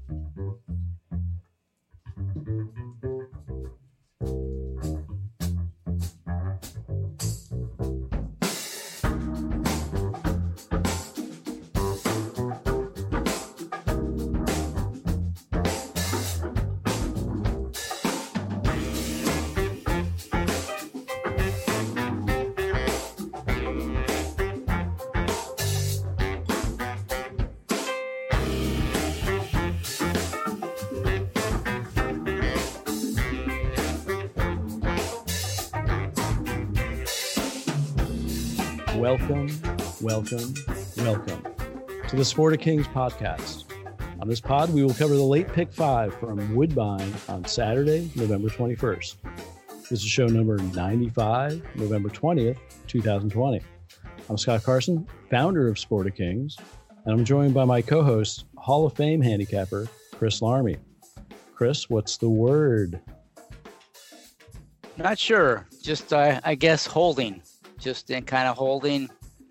Welcome to the Sport of Kings podcast. On this pod, we will cover the late pick 5 from Woodbine on Saturday, November 21st. This is show number 95, November 20th, 2020. I'm Scott Carson, founder of Sport of Kings, and I'm joined by my co-host, Hall of Fame handicapper, Chris Larmy. Chris, what's the word? Not sure. Just, I guess, holding. Just in kind of holding.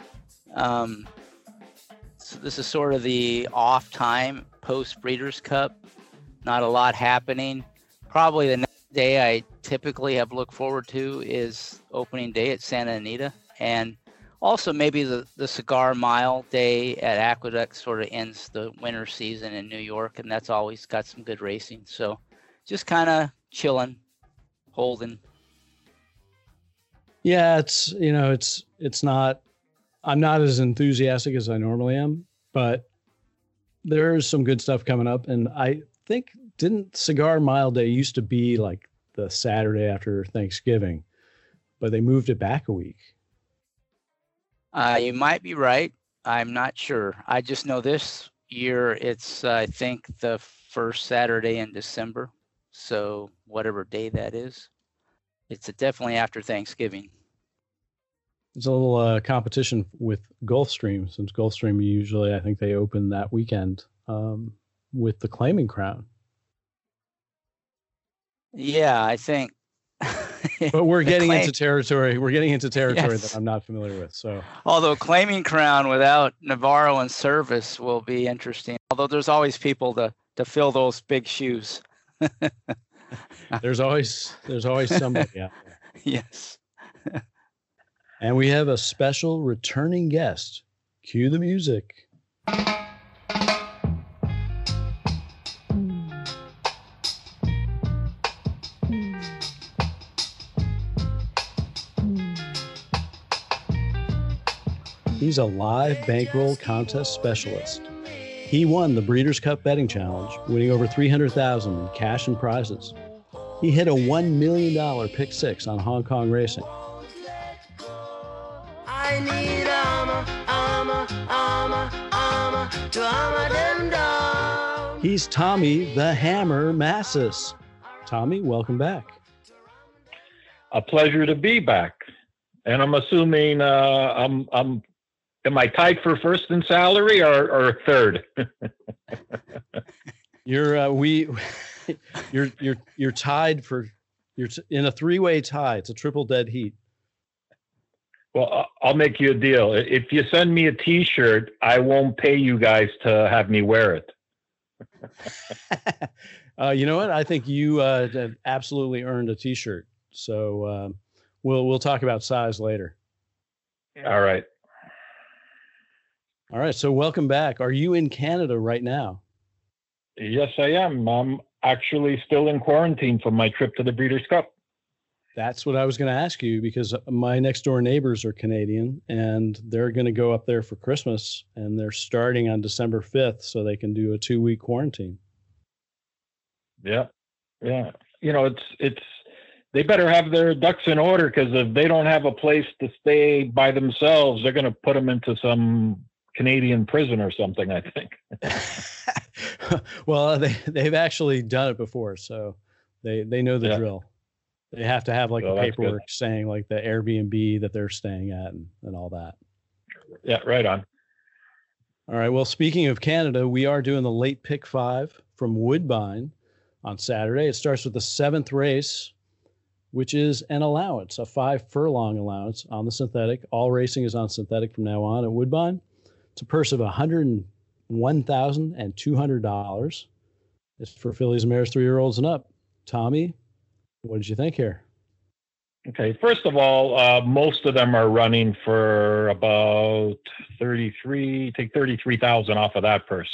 So this is sort of the off time post Breeders' Cup. Not a lot happening. Probably the next day I typically have looked forward to is opening day at Santa Anita. And also maybe the Cigar Mile day at Aqueduct sort of ends the winter season in New York. And that's always got some good racing. So just kind of chilling, holding. Yeah, it's not, I'm not as enthusiastic as I normally am, but there's some good stuff coming up. And I think, didn't Cigar Mile Day used to be like the Saturday after Thanksgiving, but they moved it back a week? You might be right. I'm not sure. I just know this year it's, I think, the first Saturday in December. So whatever day that is. It's definitely after Thanksgiving. It's a little competition with Gulfstream, since Gulfstream usually, I think they open that weekend with the Claiming Crown. Yeah, I think. But we're getting into territory. We're getting into territory Yes. that I'm not familiar with. So, although Claiming Crown without Navarro and Service will be interesting. Although there's always people to fill those big shoes. There's always somebody out there. Yes. And we have a special returning guest. Cue the music. He's a live bankroll contest specialist. He won the Breeders' Cup Betting Challenge, winning over $300,000 in cash and prizes. He hit a $1 million pick 6 on Hong Kong racing. I need armor to armor them down. He's Tommy the Hammer Massis. Tommy, welcome back. A pleasure to be back. And I'm assuming am I tied for first in salary or third? You're tied for, you're in a 3-way tie. It's a triple dead heat. Well, I'll make you a deal. If you send me a T-shirt, I won't pay you guys to have me wear it. You know what? I think you have absolutely earned a T-shirt. So we'll talk about size later. All right. All right. So welcome back. Are you in Canada right now? Yes, I am. I'm actually still in quarantine from my trip to the Breeders' Cup. That's what I was going to ask you, because my next door neighbors are Canadian and they're going to go up there for Christmas, and they're starting on December 5th so they can do a 2-week quarantine. Yeah. Yeah. You know, it's, they better have their ducks in order, because if they don't have a place to stay by themselves, they're going to put them into some Canadian prison or something, I think. Well, they've actually done it before, so they know the drill. They have to have like the paperwork saying like the Airbnb that they're staying at and all that. Yeah, right on. All right. Well, speaking of Canada, we are doing the late pick 5 from Woodbine on Saturday. It starts with the 7th race, which is an allowance, a 5 furlong allowance on the synthetic. All racing is on synthetic from now on at Woodbine. It's a purse of $101,200. It's for fillies and mares 3-year-olds and up. Tommy, what did you think here? Okay, first of all, most of them are running for about 33. Take 33,000 off of that purse.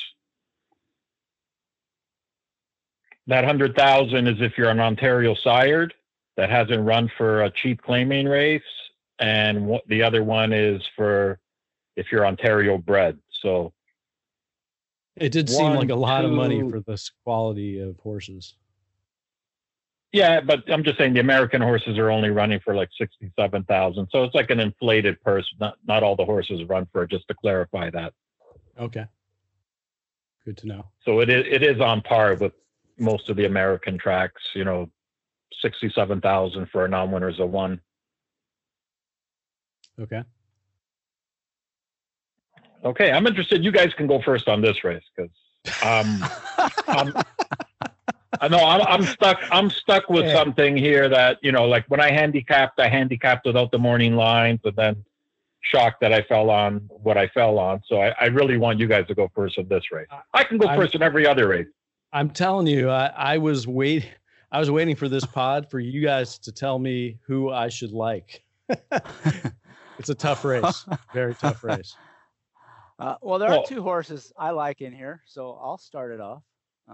That 100,000 is if you're an Ontario sired that hasn't run for a cheap claiming race, and the other one is for if you're Ontario bred. So it did seem like a lot of money for this quality of horses. Yeah, but I'm just saying the American horses are only running for like 67,000. So it's like an inflated purse. Not all the horses run for it, just to clarify that. Okay. Good to know. So it is on par with most of the American tracks, 67,000 for a non-winners of one. Okay. Okay, I'm interested. You guys can go first on this race because I'm stuck with something here that, like when I handicapped without the morning lines, and then shocked that I fell on what I fell on. So I really want you guys to go first in this race. I can go first in every other race. I'm telling you, I was waiting for this pod for you guys to tell me who I should like. It's a tough race, very tough race. Well, there are two horses I like in here, so I'll start it off.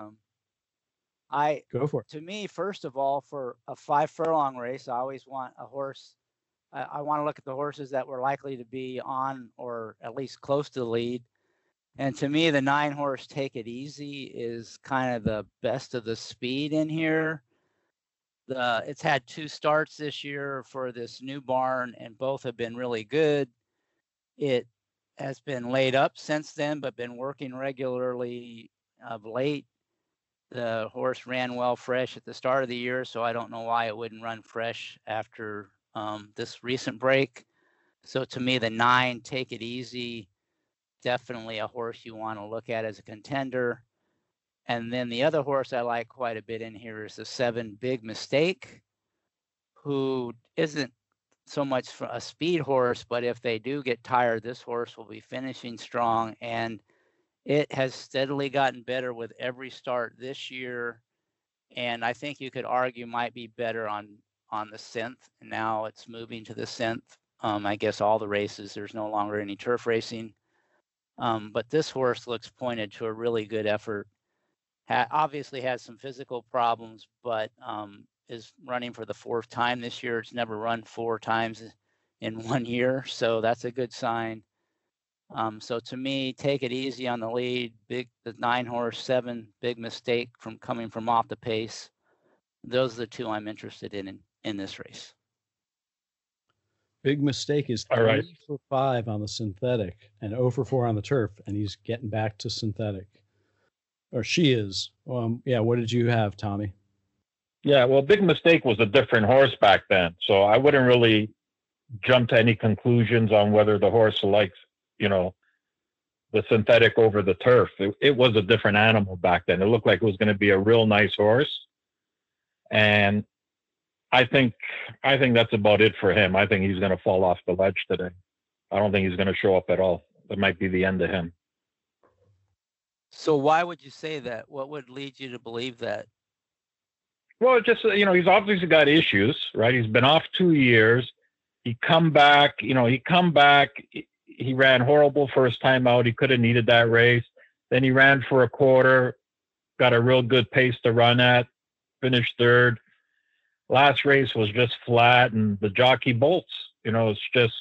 Go for it. To me, first of all, for a 5 furlong race, I always want a horse. I want to look at the horses that were likely to be on or at least close to the lead. And to me, the 9-horse Take It Easy is kind of the best of the speed in here. It's had 2 starts this year for this new barn, and both have been really good. It has been laid up since then, but been working regularly of late. The horse ran well fresh at the start of the year, so I don't know why it wouldn't run fresh after this recent break. So to me, the 9, Take It Easy, definitely a horse you want to look at as a contender. And then the other horse I like quite a bit in here is the 7, Big Mistake, who isn't so much a speed horse, but if they do get tired, this horse will be finishing strong. And it has steadily gotten better with every start this year, and I think you could argue might be better on the synth. And now it's moving to the synth. I guess all the races, there's no longer any turf racing. But this horse looks pointed to a really good effort. Obviously has some physical problems, but is running for the 4th time this year. It's never run 4 times in 1 year, so that's a good sign. So to me, Take It Easy on the lead, the 9-horse 7, Big Mistake coming from off the pace. Those are the 2 I'm interested in this race. Big Mistake is 3 for 5 on the synthetic and 0 for 4 on the turf, and he's getting back to synthetic. Or she is. What did you have, Tommy? Yeah, well, Big Mistake was a different horse back then, so I wouldn't really jump to any conclusions on whether the horse likes the synthetic over the turf. It was a different animal back then. It looked like it was going to be a real nice horse. And I think that's about it for him. I think he's going to fall off the ledge today. I don't think he's going to show up at all. That might be the end of him. So why would you say that? What would lead you to believe that? Well, just, he's obviously got issues, right? He's been off 2 years. He come back. He ran horrible first time out. He could have needed that race. Then he ran for a quarter, got a real good pace to run at, finished 3rd. Last race was just flat, and the jockey bolts. It's just,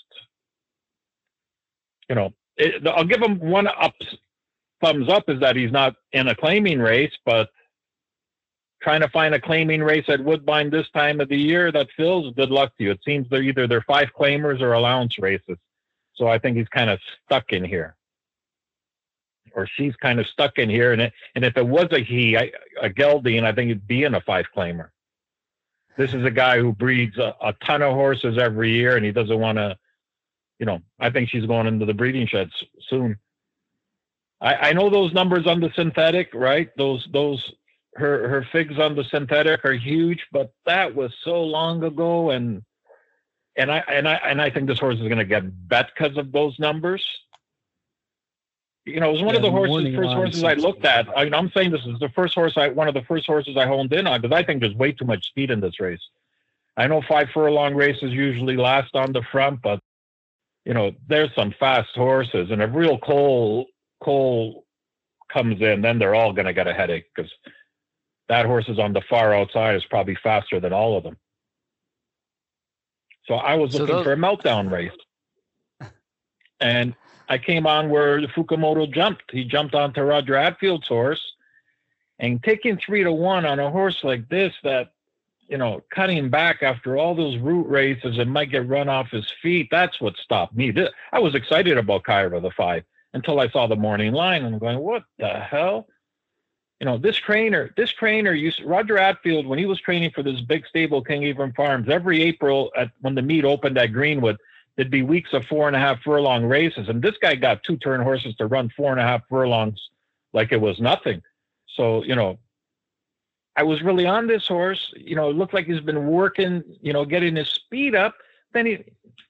I'll give him one thumbs up is that he's not in a claiming race, but trying to find a claiming race at Woodbine this time of the year that fills, good luck to you. It seems they're either 5 claimers or allowance races. So I think he's kind of stuck in here, or she's kind of stuck in here. And if it was a gelding, I think it'd be in a 5 claimer. This is a guy who breeds a ton of horses every year, and he doesn't want to, I think she's going into the breeding sheds soon. I know those numbers on the synthetic, right? Her figs on the synthetic are huge, but that was so long ago, and I think this horse is going to get bet because of those numbers. You know, it was one of the first horses I looked at. I'm saying this is the first horse one of the first horses I honed in on because I think there's way too much speed in this race. I know 5 furlong races usually last on the front, but you know, there's some fast horses, and if real Cole comes in, then they're all going to get a headache because that horse is on the far outside is probably faster than all of them. So I was looking for a meltdown race, and I came on where Fukumoto jumped. He jumped onto Roger Attfield's horse, and taking 3-1 on a horse like this, that, you know, cutting back after all those route races and might get run off his feet. That's what stopped me. I was excited about Kyra, the 5, until I saw the morning line, and I'm going, what the hell? You know, this trainer Roger Attfield, when he was training for this big stable, King Ephraim Farms, every April when the meet opened at Greenwood, there'd be weeks of 4.5 furlong races. And this guy got 2-turn horses to run 4.5 furlongs like it was nothing. So, you know, I was really on this horse. You know, it looked like he's been working, you know, getting his speed up. Then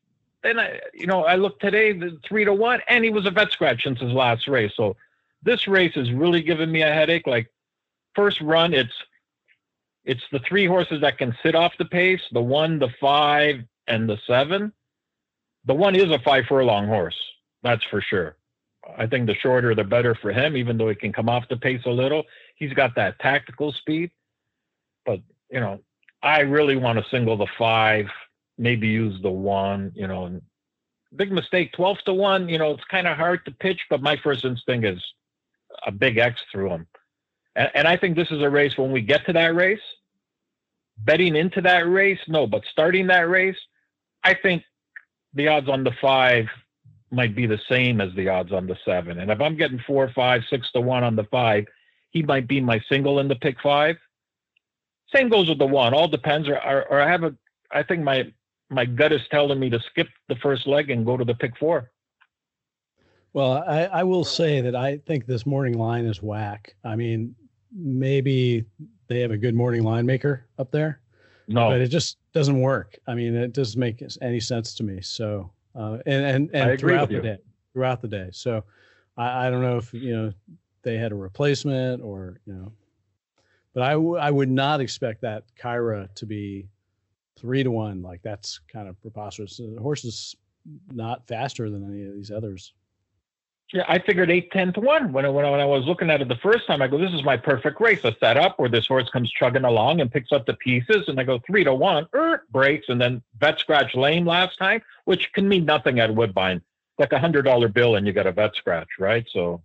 I looked today, the 3-1, and he was a vet scratch since his last race. So this race is really giving me a headache. Like, first run, it's the 3 horses that can sit off the pace, the 1, the 5, and the 7. The 1 is a 5 furlong horse, that's for sure. I think the shorter, the better for him, even though he can come off the pace a little. He's got that tactical speed. But, you know, I really want to single the 5, maybe use the 1, you know. And big mistake, 12-1, you know, it's kind of hard to pitch, but my first instinct is a big X through him. And I think this is a race, when we get to that race, betting into that race, no, but starting that race, I think the odds on the 5 might be the same as the odds on the 7. And if I'm getting 4, 5, 6-1 on the 5, he might be my single in the pick 5. Same goes with the 1. All depends. Or I think my gut is telling me to skip the first leg and go to the pick 4. Well, I will say that I think this morning line is whack. I mean, maybe they have a good morning line maker up there. No, but it just doesn't work. I mean, it doesn't make any sense to me. So, and throughout the day. So I don't know if, you know, they had a replacement or, you know, but I would not expect that Kyra to be 3-1. Like, that's kind of preposterous. The horse is not faster than any of these others. Yeah, I figured 8-10-1 when I was looking at it the first time. I go, this is my perfect race, a setup where this horse comes chugging along and picks up the pieces, and I go 3-1, breaks, and then vet scratch lame last time, which can mean nothing at Woodbine. Like $100 bill, and you got a vet scratch, right? So,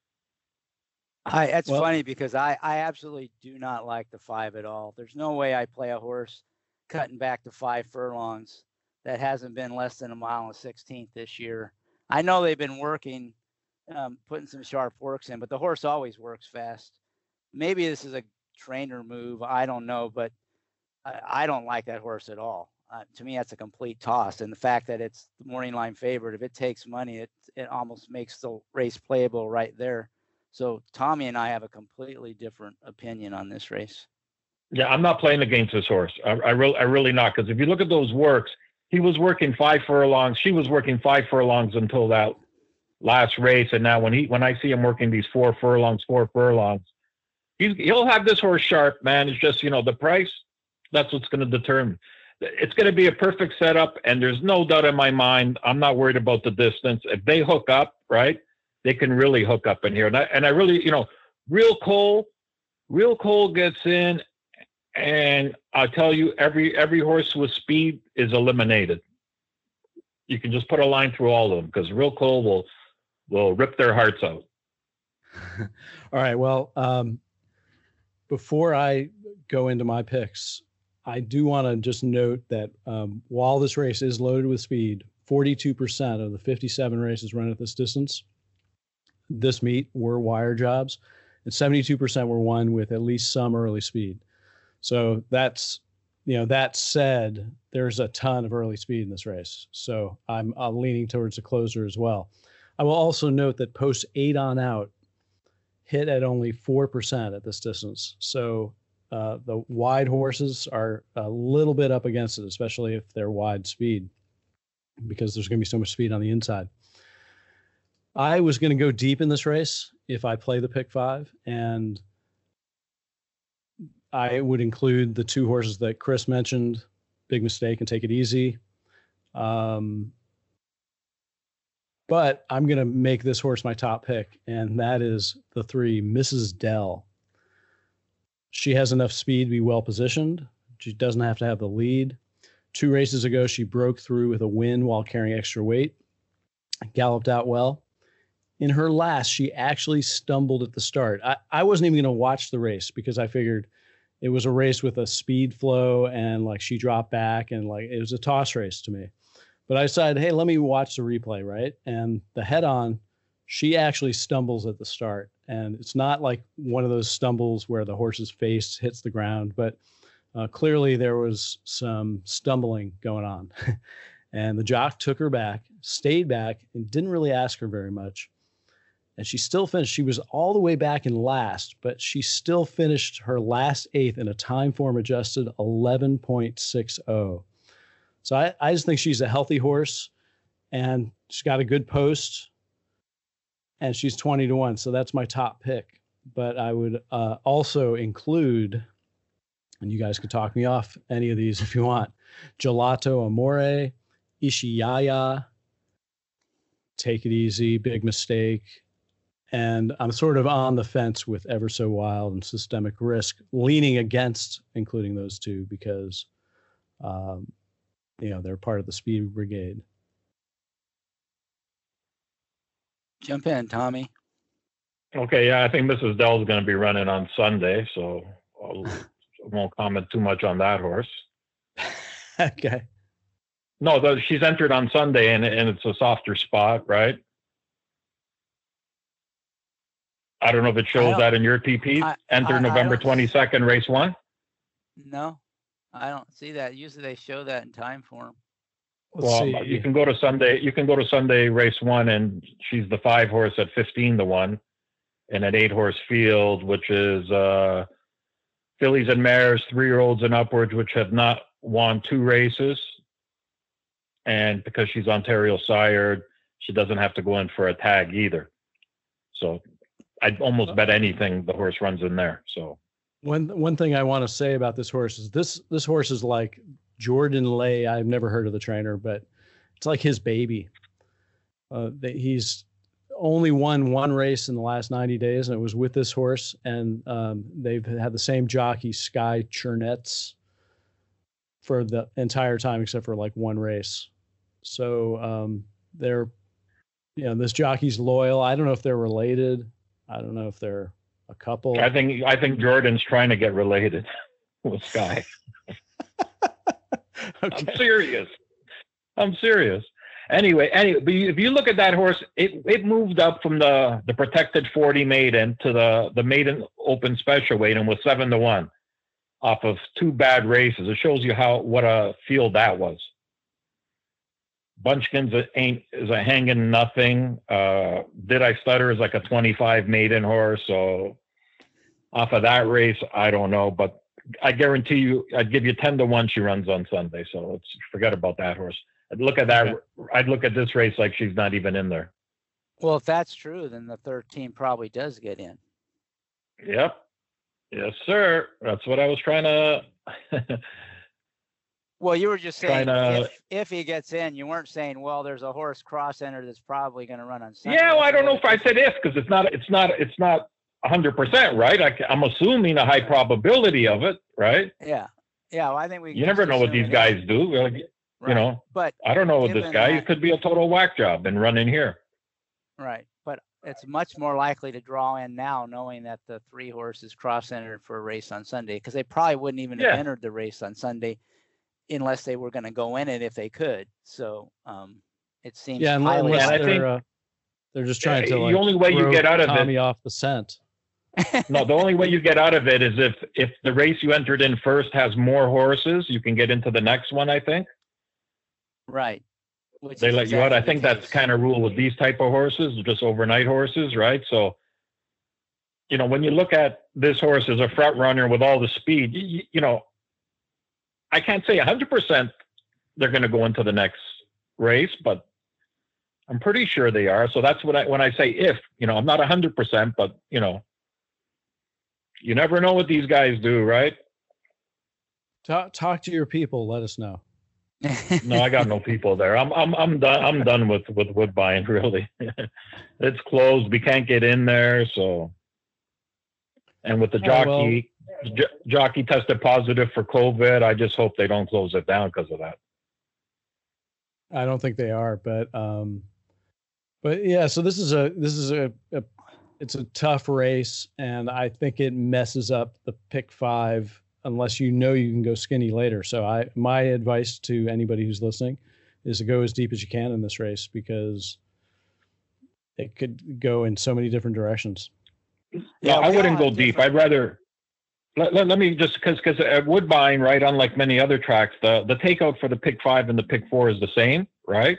that's funny because I absolutely do not like the 5 at all. There's no way I play a horse cutting back to 5 furlongs that hasn't been less than 1 1/16 this year. I know they've been working. Putting some sharp works in, but the horse always works fast. Maybe this is a trainer move. I don't know, but I don't like that horse at all. To me, that's a complete toss. And the fact that it's the morning line favorite, if it takes money, it almost makes the race playable right there. So Tommy and I have a completely different opinion on this race. Yeah, I'm not playing against this horse. I really not. Because if you look at those works, he was working 5 furlongs. She was working 5 furlongs until that last race, and now when I see him working these 4 furlongs, he'll have this horse sharp, man. It's just, you know, the price, that's what's going to determine. It's going to be a perfect setup, and there's no doubt in my mind, I'm not worried about the distance. If they hook up, right, they can really hook up in here. And I really, you know, Real Cole gets in, and I'll tell you, every horse with speed is eliminated. You can just put a line through all of them because Real Cole will rip their hearts out. All right. Well, before I go into my picks, I do want to just note that while this race is loaded with speed, 42% of the 57 races run at this distance, this meet were wire jobs, and 72% were won with at least some early speed. So that's, you know, that said, there's a ton of early speed in this race. So I'm leaning towards the closer as well. I will also note that post 8 on out hit at only 4% at this distance. So the wide horses are a little bit up against it, especially if they're wide speed, because there's going to be so much speed on the inside. I was going to go deep in this race if I play the pick 5, and I would include the 2 horses that Chris mentioned, Big Mistake and Take It Easy. But I'm going to make this horse my top pick, and that is the 3, Mrs. Dell. She has enough speed to be well positioned. She doesn't have to have the lead. 2 races ago, she broke through with a win while carrying extra weight, galloped out well. In her last, she actually stumbled at the start. I wasn't even going to watch the race because I figured it was a race with a speed flow, and like she dropped back, and like it was a toss race to me. But I decided, hey, let me watch the replay, right? And the head on, she actually stumbles at the start. And it's not like one of those stumbles where the horse's face hits the ground, but clearly there was some stumbling going on. And the jock took her back, stayed back, and didn't really ask her very much. And she still finished. She was all the way back in last, but she still finished her last 8th in a time form adjusted 11.60. So I just think she's a healthy horse, and she's got a good post, and she's 20-1. So that's my top pick. But I would also include, and you guys could talk me off any of these if you want, Gelato Amore, Ishiyaya, Take It Easy, Big Mistake. And I'm sort of on the fence with Ever So Wild and Systemic Risk, leaning against including those 2 because, they're part of the Speed Brigade. Jump in, Tommy. Okay, yeah, I think Mrs. Dell's going to be running on Sunday, so I won't comment too much on that horse. Okay. No, she's entered on Sunday, and it's a softer spot, right? I don't know if it shows that in your TP. Enter November 22nd, race 1. No, I don't see that. Usually they show that in time form. You can go to Sunday. You can go to Sunday race 1, and she's the 5 horse at 15-1, in an 8 horse field, which is fillies and mares, 3-year-olds and upwards, which have not won 2 races. And because she's Ontario sired, she doesn't have to go in for a tag either. So I'd almost bet anything the horse runs in there. So one thing I want to say about this horse is this horse is like Jordan Lay. I've never heard of the trainer, but it's like his baby. He's only won 1 race in the last 90 days, and it was with this horse. And they've had the same jockey, Sky Chernetz, for the entire time except for like 1 race. So they're, this jockey's loyal. I don't know if they're related. I don't know if they're a couple. I think Jordan's trying to get related with Sky. Okay. I'm serious. Anyway, but if you look at that horse, it moved up from the protected 40 maiden to the maiden open special weight, and was 7-1 off of 2 bad races. It shows you what a field that was. Bunchkins is a hanging nothing. Did I Stutter is like a 25 maiden horse. So off of that race, I don't know, but I guarantee you, I'd give you 10-1 she runs on Sunday. So forget about that horse. I'd look at that. Okay. I'd look at this race like she's not even in there. Well, if that's true, then the 13 probably does get in. Yep. Yes, sir. That's what I was trying to. Well, you were just saying if he gets in, you weren't saying, well, there's a horse cross enter that's probably going to run on Sunday. Yeah, well, I don't know if I said if, because it's not 100%, right? I'm assuming a high probability of it, right? Yeah. Well, I think we. You never know what these guys do. Like, right. But I don't know what this guy. It could be a total whack job and run in here. Right, but it's much more likely to draw in now, knowing that the 3 horses cross entered for a race on Sunday, because they probably wouldn't even have entered the race on Sunday unless they were going to go in it if they could. So it seems they're just trying to the only way you get out of Tommy off the scent. No, the only way you get out of it is if the race you entered in first has more horses, you can get into the next one, I think. Right. They let you out. I think that's kind of rule with these type of horses, just overnight horses, right? So, when you look at this horse as a front runner with all the speed, I can't say 100% they're going to go into the next race, but I'm pretty sure they are. So that's what when I say if, I'm not 100%, but you never know what these guys do, right? Talk to your people. Let us know. No, I got no people there. I'm done with Woodbine, really. It's closed. We can't get in there. So, and with the jockey tested positive for COVID. I just hope they don't close it down because of that. I don't think they are, but yeah. So this is it's a tough race, and I think it messes up the pick 5 unless you can go skinny later. So my advice to anybody who's listening is to go as deep as you can in this race, because it could go in so many different directions. Yeah, I wouldn't go deep. I'd rather let me just because at Woodbine, right, unlike many other tracks, the takeout for the pick 5 and the pick 4 is the same, right?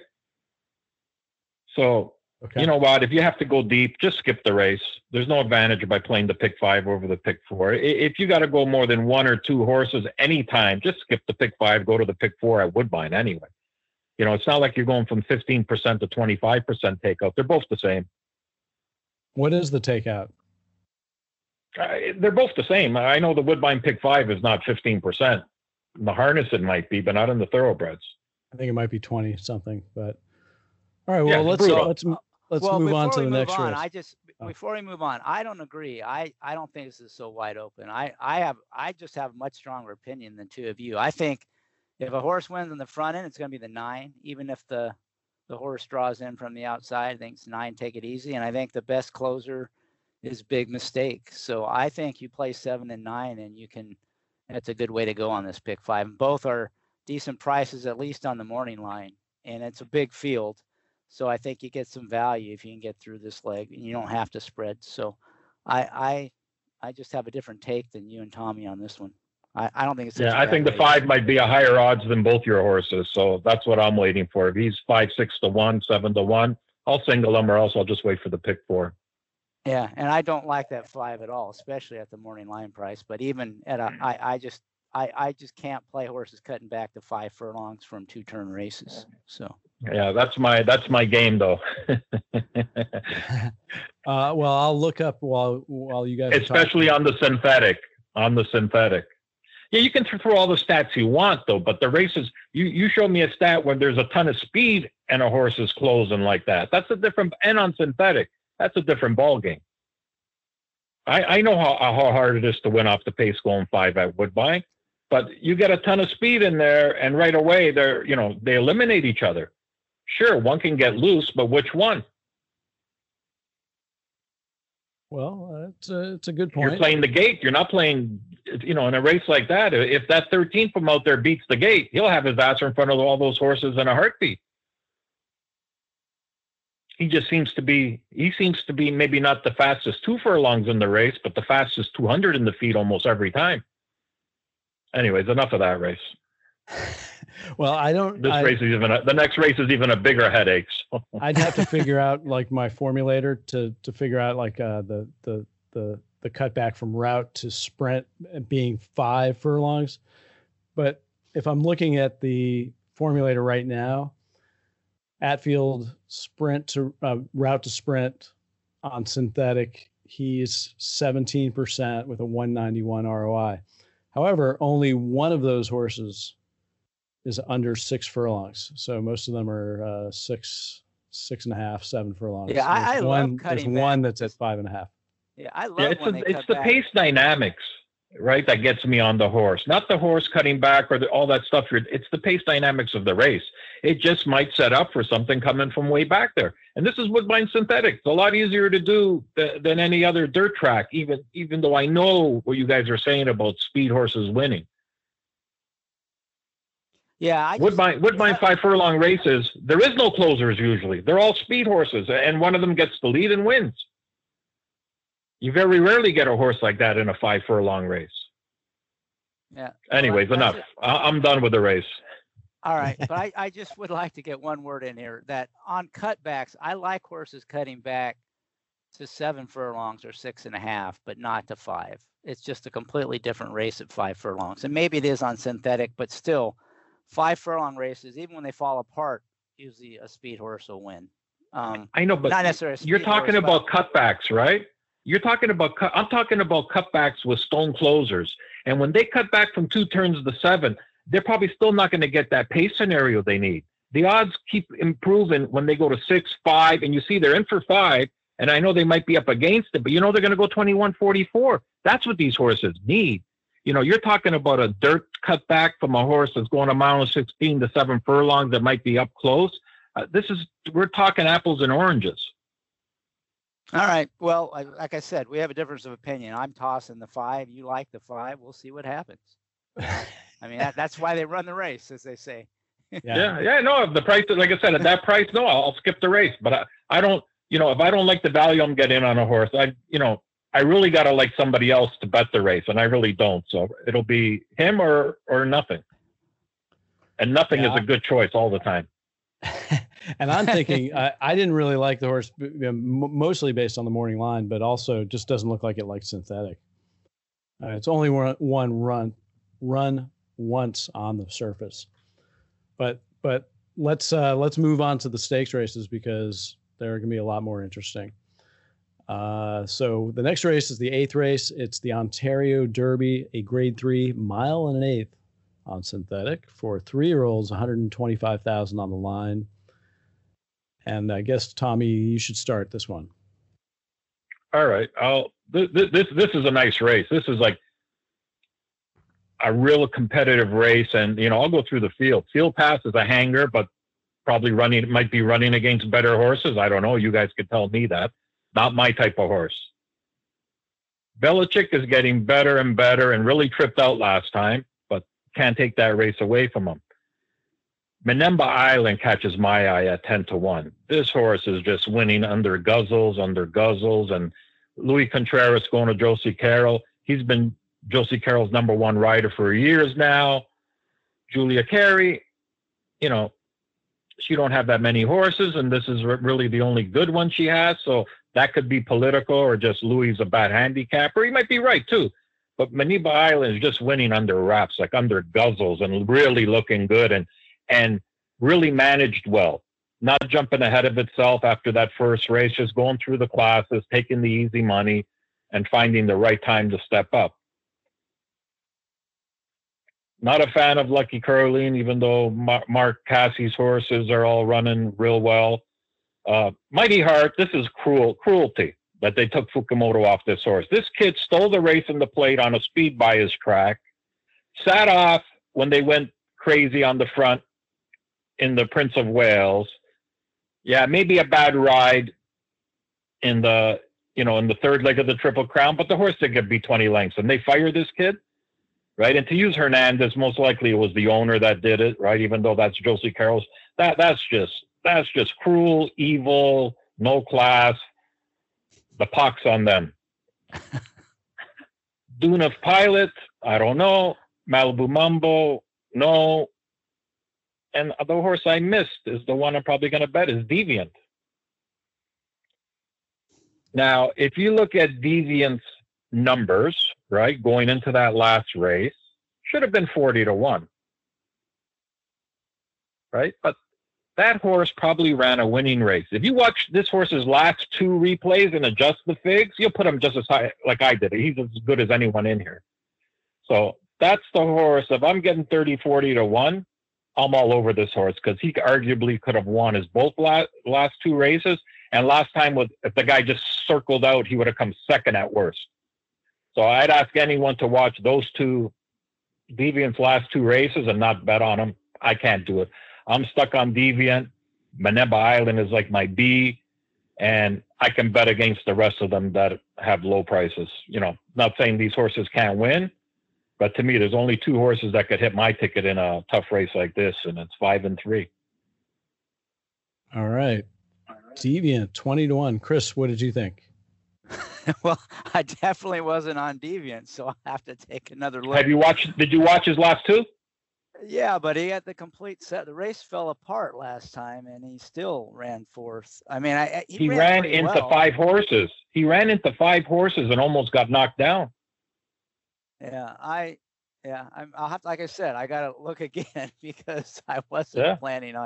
So you know what? If you have to go deep, just skip the race. There's no advantage by playing the pick 5 over the pick 4. If you got to go more than 1 or 2 horses anytime, just skip the pick 5, go to the pick 4 at Woodbine anyway. It's not like you're going from 15% to 25% takeout. They're both the same. What is the takeout? They're both the same. I know the Woodbine pick 5 is not 15%. In the harness it might be, but not in the thoroughbreds. I think it might be 20 something, but all right. Well, let's move on to the next race. Before we move on, I don't agree. I don't think this is so wide open. I just have a much stronger opinion than two of you. I think if a horse wins in the front end, it's going to be the 9, even if the horse draws in from the outside. I think it's 9, take it easy. And I think the best closer is Big Mistake. So I think you play 7 and 9, and that's a good way to go on this pick 5. Both are decent prices, at least on the morning line, and it's a big field. So I think you get some value if you can get through this leg, and you don't have to spread. So I just have a different take than you and Tommy on this one. I don't think it's. Yeah, I think the 5 might be a higher odds than both your horses. So that's what I'm waiting for. If he's 5, 6 to 1, 7 to 1, I'll single him, or else I'll just wait for the pick 4. Yeah, and I don't like that 5 at all, especially at the morning line price. But even at I just can't play horses cutting back to 5 furlongs from 2-turn races. So. Yeah, that's my game though. Well, I'll look up while you guys. Especially on the synthetic. Yeah, you can throw all the stats you want though, but the races, you show me a stat when there's a ton of speed and a horse is closing like that. That's a different, and on synthetic, that's a different ball game. I know how hard it is to win off the pace going 5 at Woodbine, but you get a ton of speed in there, and right away they eliminate each other. Sure, one can get loose, but which one? Well, it's a good point. You're playing the gate. You're not playing, in a race like that. If that 13th from out there beats the gate, he'll have his ass in front of all those horses in a heartbeat. He seems to be maybe not the fastest 2 furlongs in the race, but the fastest 200 in the feet almost every time. Anyways, enough of that race. Well, the next race is even a bigger headache. So. I'd have to figure out like my formulator to figure out like the cutback from route to sprint being 5 furlongs. But if I'm looking at the formulator right now, Atfield sprint to route to sprint on synthetic, he's 17% with a 191 ROI. However, only one of those horses is under 6 furlongs. So most of them are 6.5, 7 furlongs. Yeah, I love cutting There's back. One that's at 5.5. Yeah, I love when it's the pace dynamics, right, that gets me on the horse. Not the horse cutting back or all that stuff. It's the pace dynamics of the race. It just might set up for something coming from way back there. And this is Woodbine Synthetic. It's a lot easier to do than any other dirt track, even though I know what you guys are saying about speed horses winning. Yeah, Woodbine 5 furlong races, there is no closers usually. They're all speed horses, and one of them gets the lead and wins. You very rarely get a horse like that in a 5 furlong race. Yeah. Anyways, enough. I'm done with the race. All right, but I just would like to get one word in here that on cutbacks, I like horses cutting back to 7 furlongs or 6.5, but not to 5. It's just a completely different race at 5 furlongs. And maybe it is on synthetic, but still 5 furlong races, even when they fall apart, usually a speed horse will win. I know, but not necessarily. You're talking about cutbacks, right? I'm talking about cutbacks with stone closers. And when they cut back from 2 turns to 7, they're probably still not going to get that pace scenario they need. The odds keep improving when they go to 6, 5, and you see they're in for 5. And I know they might be up against it, but they're going to go 21-44. That's what these horses need. You're talking about a dirt cutback from a horse that's going a mile and 16 to 7 furlongs that might be up close. We're talking apples and oranges. All right. Well, like I said, we have a difference of opinion. I'm tossing the 5. You like the 5. We'll see what happens. I mean, that's why they run the race, as they say. Yeah. No, if the price, like I said, at that price, no, I'll skip the race. But I don't, if I don't like the value I'm getting on a horse, I really got to like somebody else to bet the race, and I really don't. So it'll be him or nothing. And nothing is a good choice all the time. And I'm thinking, I didn't really like the horse, mostly based on the morning line, but also just doesn't look like it likes synthetic. It's only one run once on the surface. But let's move on to the stakes races, because they're going to be a lot more interesting. So the next race is the 8th race. It's the Ontario Derby, a Grade 3 mile and an eighth on synthetic for 3-year-olds, $125,000 on the line. And I guess, Tommy, you should start this one. All right. This is a nice race. This is like a real competitive race, and I'll go through the field. Field Pass is a hanger, but probably might be running against better horses. I don't know. You guys could tell me that. Not my type of horse. Belichick is getting better and better, and really tripped out last time, but can't take that race away from him. Menemba Island catches my eye at 10-1. This horse is just winning under guzzles, and Louis Contreras going to Josie Carroll. He's been Josie Carroll's number 1 rider for years now. Julia Carey, she don't have that many horses, and this is really the only good one she has. So that could be political, or just Louis a bad handicapper. He might be right too. But Menemba Island is just winning under wraps, like under guzzles, and really looking good, and really managed well. Not jumping ahead of itself after that first race, just going through the classes, taking the easy money, and finding the right time to step up. Not a fan of Lucky Caroline, even though Mark Cassie's horses are all running real well. Mighty Heart, this is cruelty that they took Fukumoto off this horse. This kid stole the race in the plate on a speed bias track, sat off when they went crazy on the front in the Prince of Wales. Yeah, maybe a bad ride in the 3rd leg of the Triple Crown, but the horse did beat 20 lengths, and they fired this kid, right? And to use Hernandez, most likely it was the owner that did it, right? Even though that's Josie Carroll's, that's just cruel, evil, no class. The pox on them. Dune of Pilot, I don't know. Malibu Mambo, no. And the horse I missed is the one I'm probably going to bet is Deviant. Now, if you look at Deviant's numbers, right, going into that last race, should have been 40-1. Right? But that horse probably ran a winning race. If you watch this horse's last 2 replays and adjust the figs, you'll put him just as high like I did. He's as good as anyone in here. So that's the horse. If I'm getting 30-40-1, I'm all over this horse, because he arguably could have won his both last 2 races. And last time, if the guy just circled out, he would have come second at worst. So I'd ask anyone to watch those 2 Deviant's last 2 races and not bet on them. I can't do it. I'm stuck on Deviant. Menemba Island is like my B, and I can bet against the rest of them that have low prices. Not saying these horses can't win, but to me, there's only 2 horses that could hit my ticket in a tough race like this, and it's 5 and 3. All right. Deviant, 20-1. Chris, what did you think? Well, I definitely wasn't on Deviant, so I'll have to take another look. Did you watch his last 2? Yeah, but he had the complete set. The race fell apart last time, and he still ran 4th. I mean, he ran into 5 horses. He ran into 5 horses and almost got knocked down. Yeah, I'll have to, like I said, I got to look again, because I wasn't planning on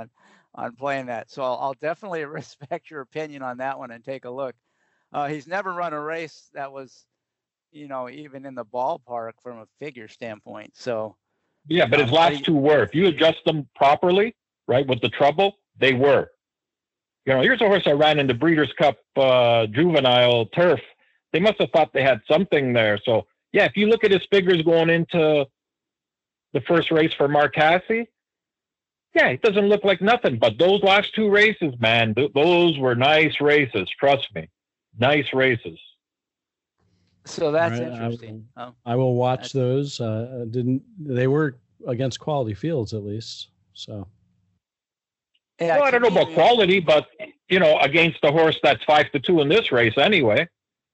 on playing that. So I'll definitely respect your opinion on that one and take a look. He's never run a race that was, even in the ballpark from a figure standpoint. So yeah, but his last two were. If you adjust them properly, right, with the trouble, they were. Here's a horse I ran in the Breeders' Cup juvenile turf. They must have thought they had something there. So, yeah, if you look at his figures going into the first race for Marcassi, yeah, it doesn't look like nothing. But those last two races, man, those were nice races. Trust me. Nice races. So that's interesting. I will watch those. They were against quality fields at least. So. Yeah, well, I don't know about quality, but against the horse that's 5-2 in this race anyway.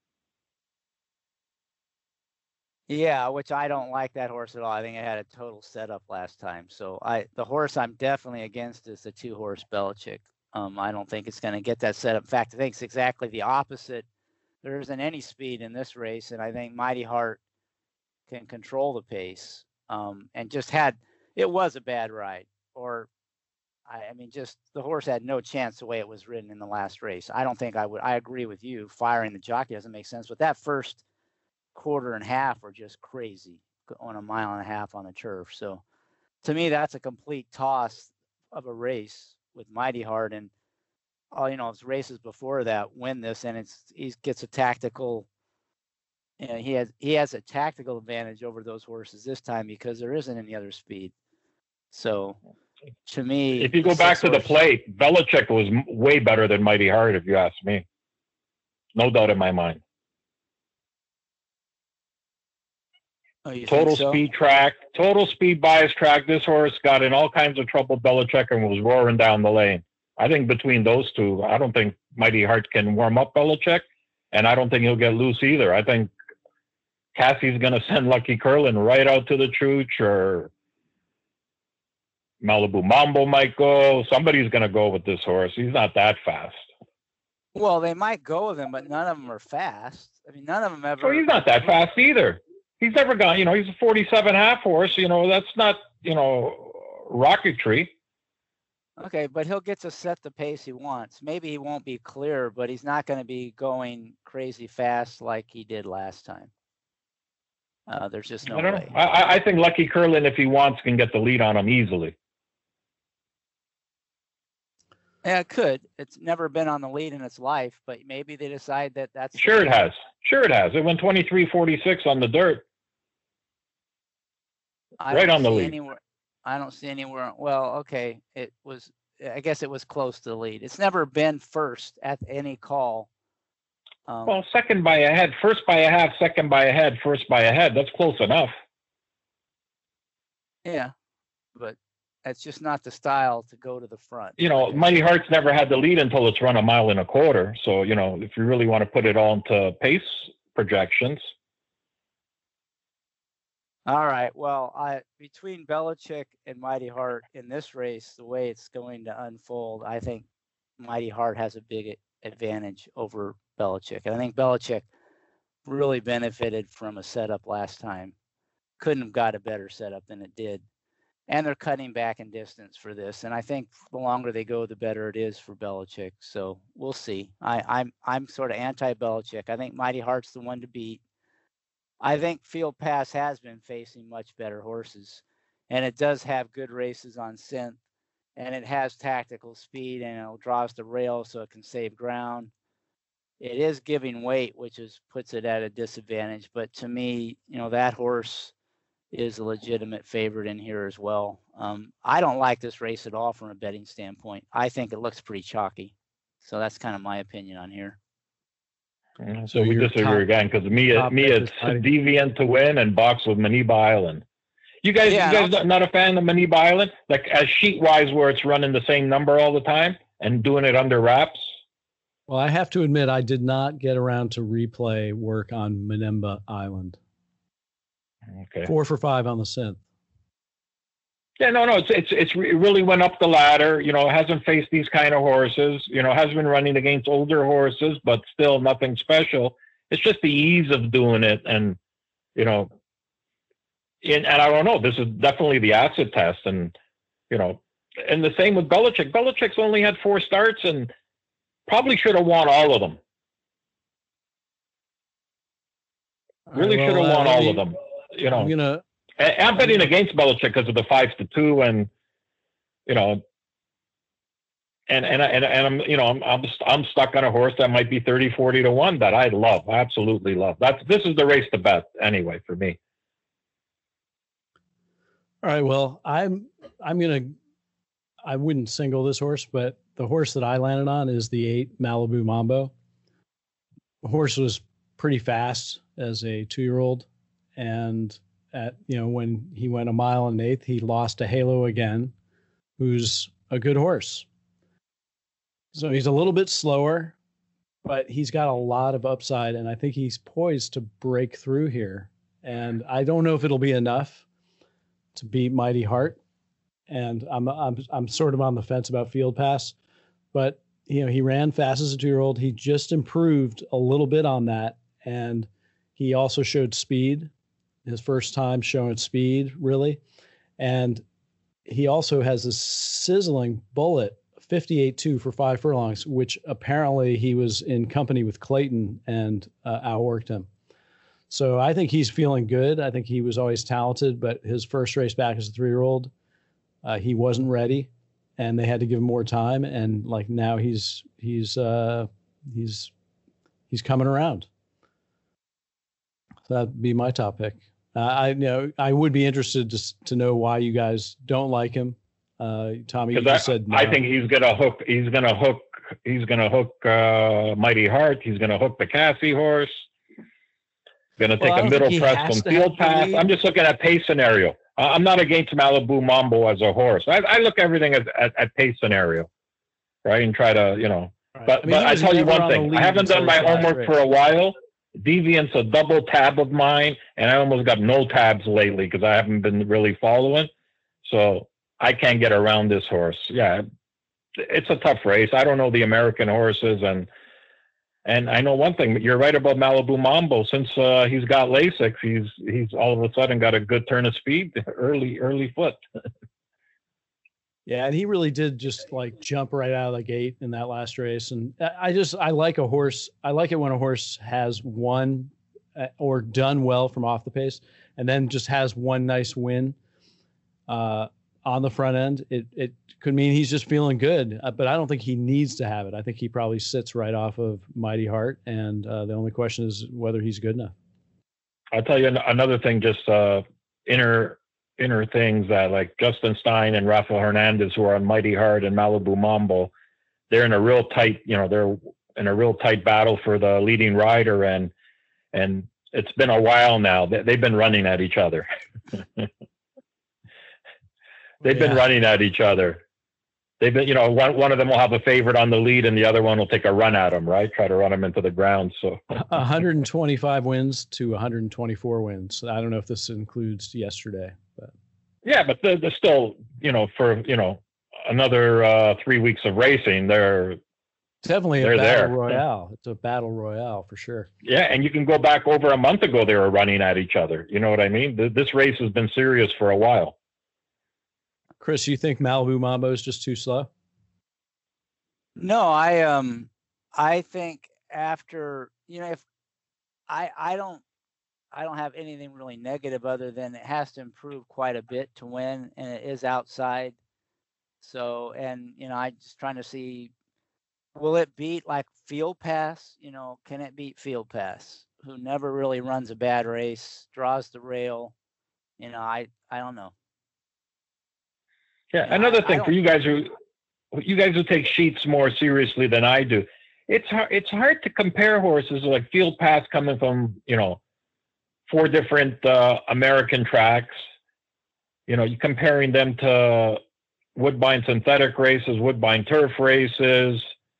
Yeah, which I don't like that horse at all. I think it had a total setup last time. So the horse I'm definitely against is the 2-horse Belichick. I don't think it's going to get that setup. In fact, I think it's exactly the opposite. There isn't any speed in this race, and I think Mighty Heart can control the pace. And it was a bad ride. Just the horse had no chance the way it was ridden in the last race. I don't think I agree with you. Firing the jockey doesn't make sense. But that first quarter and half were just crazy on a mile and a half on the turf. So to me, that's a complete toss of a race with Mighty Heart. And his races before that win this, and he gets a tactical. He has a tactical advantage over those horses this time because there isn't any other speed. So to me, if you go back to the plate, Belichick was way better than Mighty Heart, if you ask me. No doubt in my mind. Total speed track, total speed bias track. This horse got in all kinds of trouble, Belichick, and was roaring down the lane. I think between those two, I don't think Mighty Heart can warm up Belichick, and I don't think he'll get loose either. I think Cassie's going to send Lucky Curlin right out to the Chooch, or Malibu Mambo might go. Somebody's going to go with this horse. He's not that fast. Well, they might go with him, but none of them are fast. None of them ever. So he's not that fast either. He's never gone, he's a 47.5 horse, that's not, rocketry. Okay, but he'll get to set the pace he wants. Maybe he won't be clear, but he's not going to be going crazy fast like he did last time. There's just no way. I think Lucky Curlin, if he wants, can get the lead on him easily. Yeah, it could. It's never been on the lead in its life, but maybe they decide that's... Sure it has. It went 23.46 on the dirt. Right on the lead. I don't see anywhere. Well, okay. I guess it was close to the lead. It's never been first at any call. Well, second by a head, first by a half, second by a head, first by a head. That's close enough. Yeah, but that's just not the style to go to the front. Mighty Heart's never had the lead until it's run a mile and a quarter. So, if you really want to put it all into pace projections. All right. Well, between Belichick and Mighty Heart in this race, the way it's going to unfold, I think Mighty Heart has a big advantage over Belichick. And I think Belichick really benefited from a setup last time. Couldn't have got a better setup than it did. And they're cutting back in distance for this. And I think the longer they go, the better it is for Belichick. So we'll see. I'm sort of anti-Belichick. I think Mighty Heart's the one to beat. I think Field Pass has been facing much better horses, and it does have good races on scent, and it has tactical speed, and it draws the rail so it can save ground. It is giving weight, which puts it at a disadvantage. But to me, that horse is a legitimate favorite in here as well. I don't like this race at all from a betting standpoint. I think it looks pretty chalky. So that's kind of my opinion on here. So we disagree again, because me it's Deviant to win and box with Maniba Island. You guys not a fan of Maniba Island? Like as sheet wise, where it's running the same number all the time and doing it under wraps? Well, I have to admit, I did not get around to replay work on Maniba Island. Okay. 4 for 5 on the synth. Yeah, no, it really went up the ladder. Hasn't faced these kind of horses. Has been running against older horses, but still nothing special. It's just the ease of doing it, and and I don't know. This is definitely the acid test, and And the same with Belichick. Belichick's only had 4 starts and probably should have won all of them. Really should have won all of them. You know, I'm betting against Belichick because of the 5-2, and you know, and I'm, you know, I'm stuck on a horse that might be 30-40 to 1 that I love, absolutely love. This is the race to bet anyway for me. All right, well, I wouldn't single this horse, but the horse that I landed on is the 8 Malibu Mambo. The horse was pretty fast as a 2-year-old, and when he went 1 mile and 1/8, he lost to Halo again, who's a good horse. So he's a little bit slower, but he's got a lot of upside, and I think he's poised to break through here. And I don't know if it'll be enough to beat Mighty Heart. And I'm sort of on the fence about Field Pass, but he ran fast as a 2-year-old. He just improved a little bit on that, and he also showed speed. His first time showing speed, really, and he also has a sizzling bullet 58.2 for 5 furlongs, which apparently he was in company with Clayton and outworked him. So I think he's feeling good. I think he was always talented, but his first race back as a 3-year-old, he wasn't ready, and they had to give him more time. And like now he's coming around. So that'd be my top pick. I would be interested to know why you guys don't like him. Tommy, you just said no. I think he's gonna hook Mighty Heart. He's gonna hook the Cassie horse. Gonna take a middle press from Field Pass. I'm just looking at pace scenario. I'm not against Malibu Mambo as a horse. I look everything at pace scenario, right? And try to, Right. But I tell you one thing. I haven't done my homework for a while. Deviant's a double tab of mine, and I almost got no tabs lately because I haven't been really following. So I can't get around this horse. Yeah, it's a tough race. I don't know the American horses, and I know one thing. You're right about Malibu Mambo. Since he's got Lasix, he's all of a sudden got a good turn of speed, early foot. Yeah, and he really did just like jump right out of the gate in that last race. And I like a horse. I like it when a horse has won or done well from off the pace, and then just has one nice win on the front end. It could mean he's just feeling good, but I don't think he needs to have it. I think he probably sits right off of Mighty Heart, and the only question is whether he's good enough. I'll tell you another thing, just inner things that like Justin Stein and Rafael Hernandez, who are on Mighty Heart and Malibu Mambo, they're in a real tight, they're in a real tight battle for the leading rider, and it's been a while now. They've been running at each other. They've been running at each other. They've been, one of them will have a favorite on the lead, and the other one will take a run at him, right? Try to run him into the ground. So 125 wins to 124 wins. I don't know if this includes yesterday, but yeah, but they're still, for another 3 weeks of racing, they're definitely a battle royale. It's a battle royale for sure. Yeah, and you can go back over a month ago; they were running at each other. You know what I mean? This race has been serious for a while. Chris, you think Malibu Mambo is just too slow? No, I think after, if I don't have anything really negative other than it has to improve quite a bit to win, and it is outside. So, and I just trying to see, will it beat like Field Pass? Can it beat Field Pass, who never really runs a bad race, draws the rail? I don't know. Yeah, another thing for you guys who take sheets more seriously than I do, it's hard to compare horses like Field Pass coming from 4 different American tracks. You're comparing them to Woodbine synthetic races, Woodbine turf races.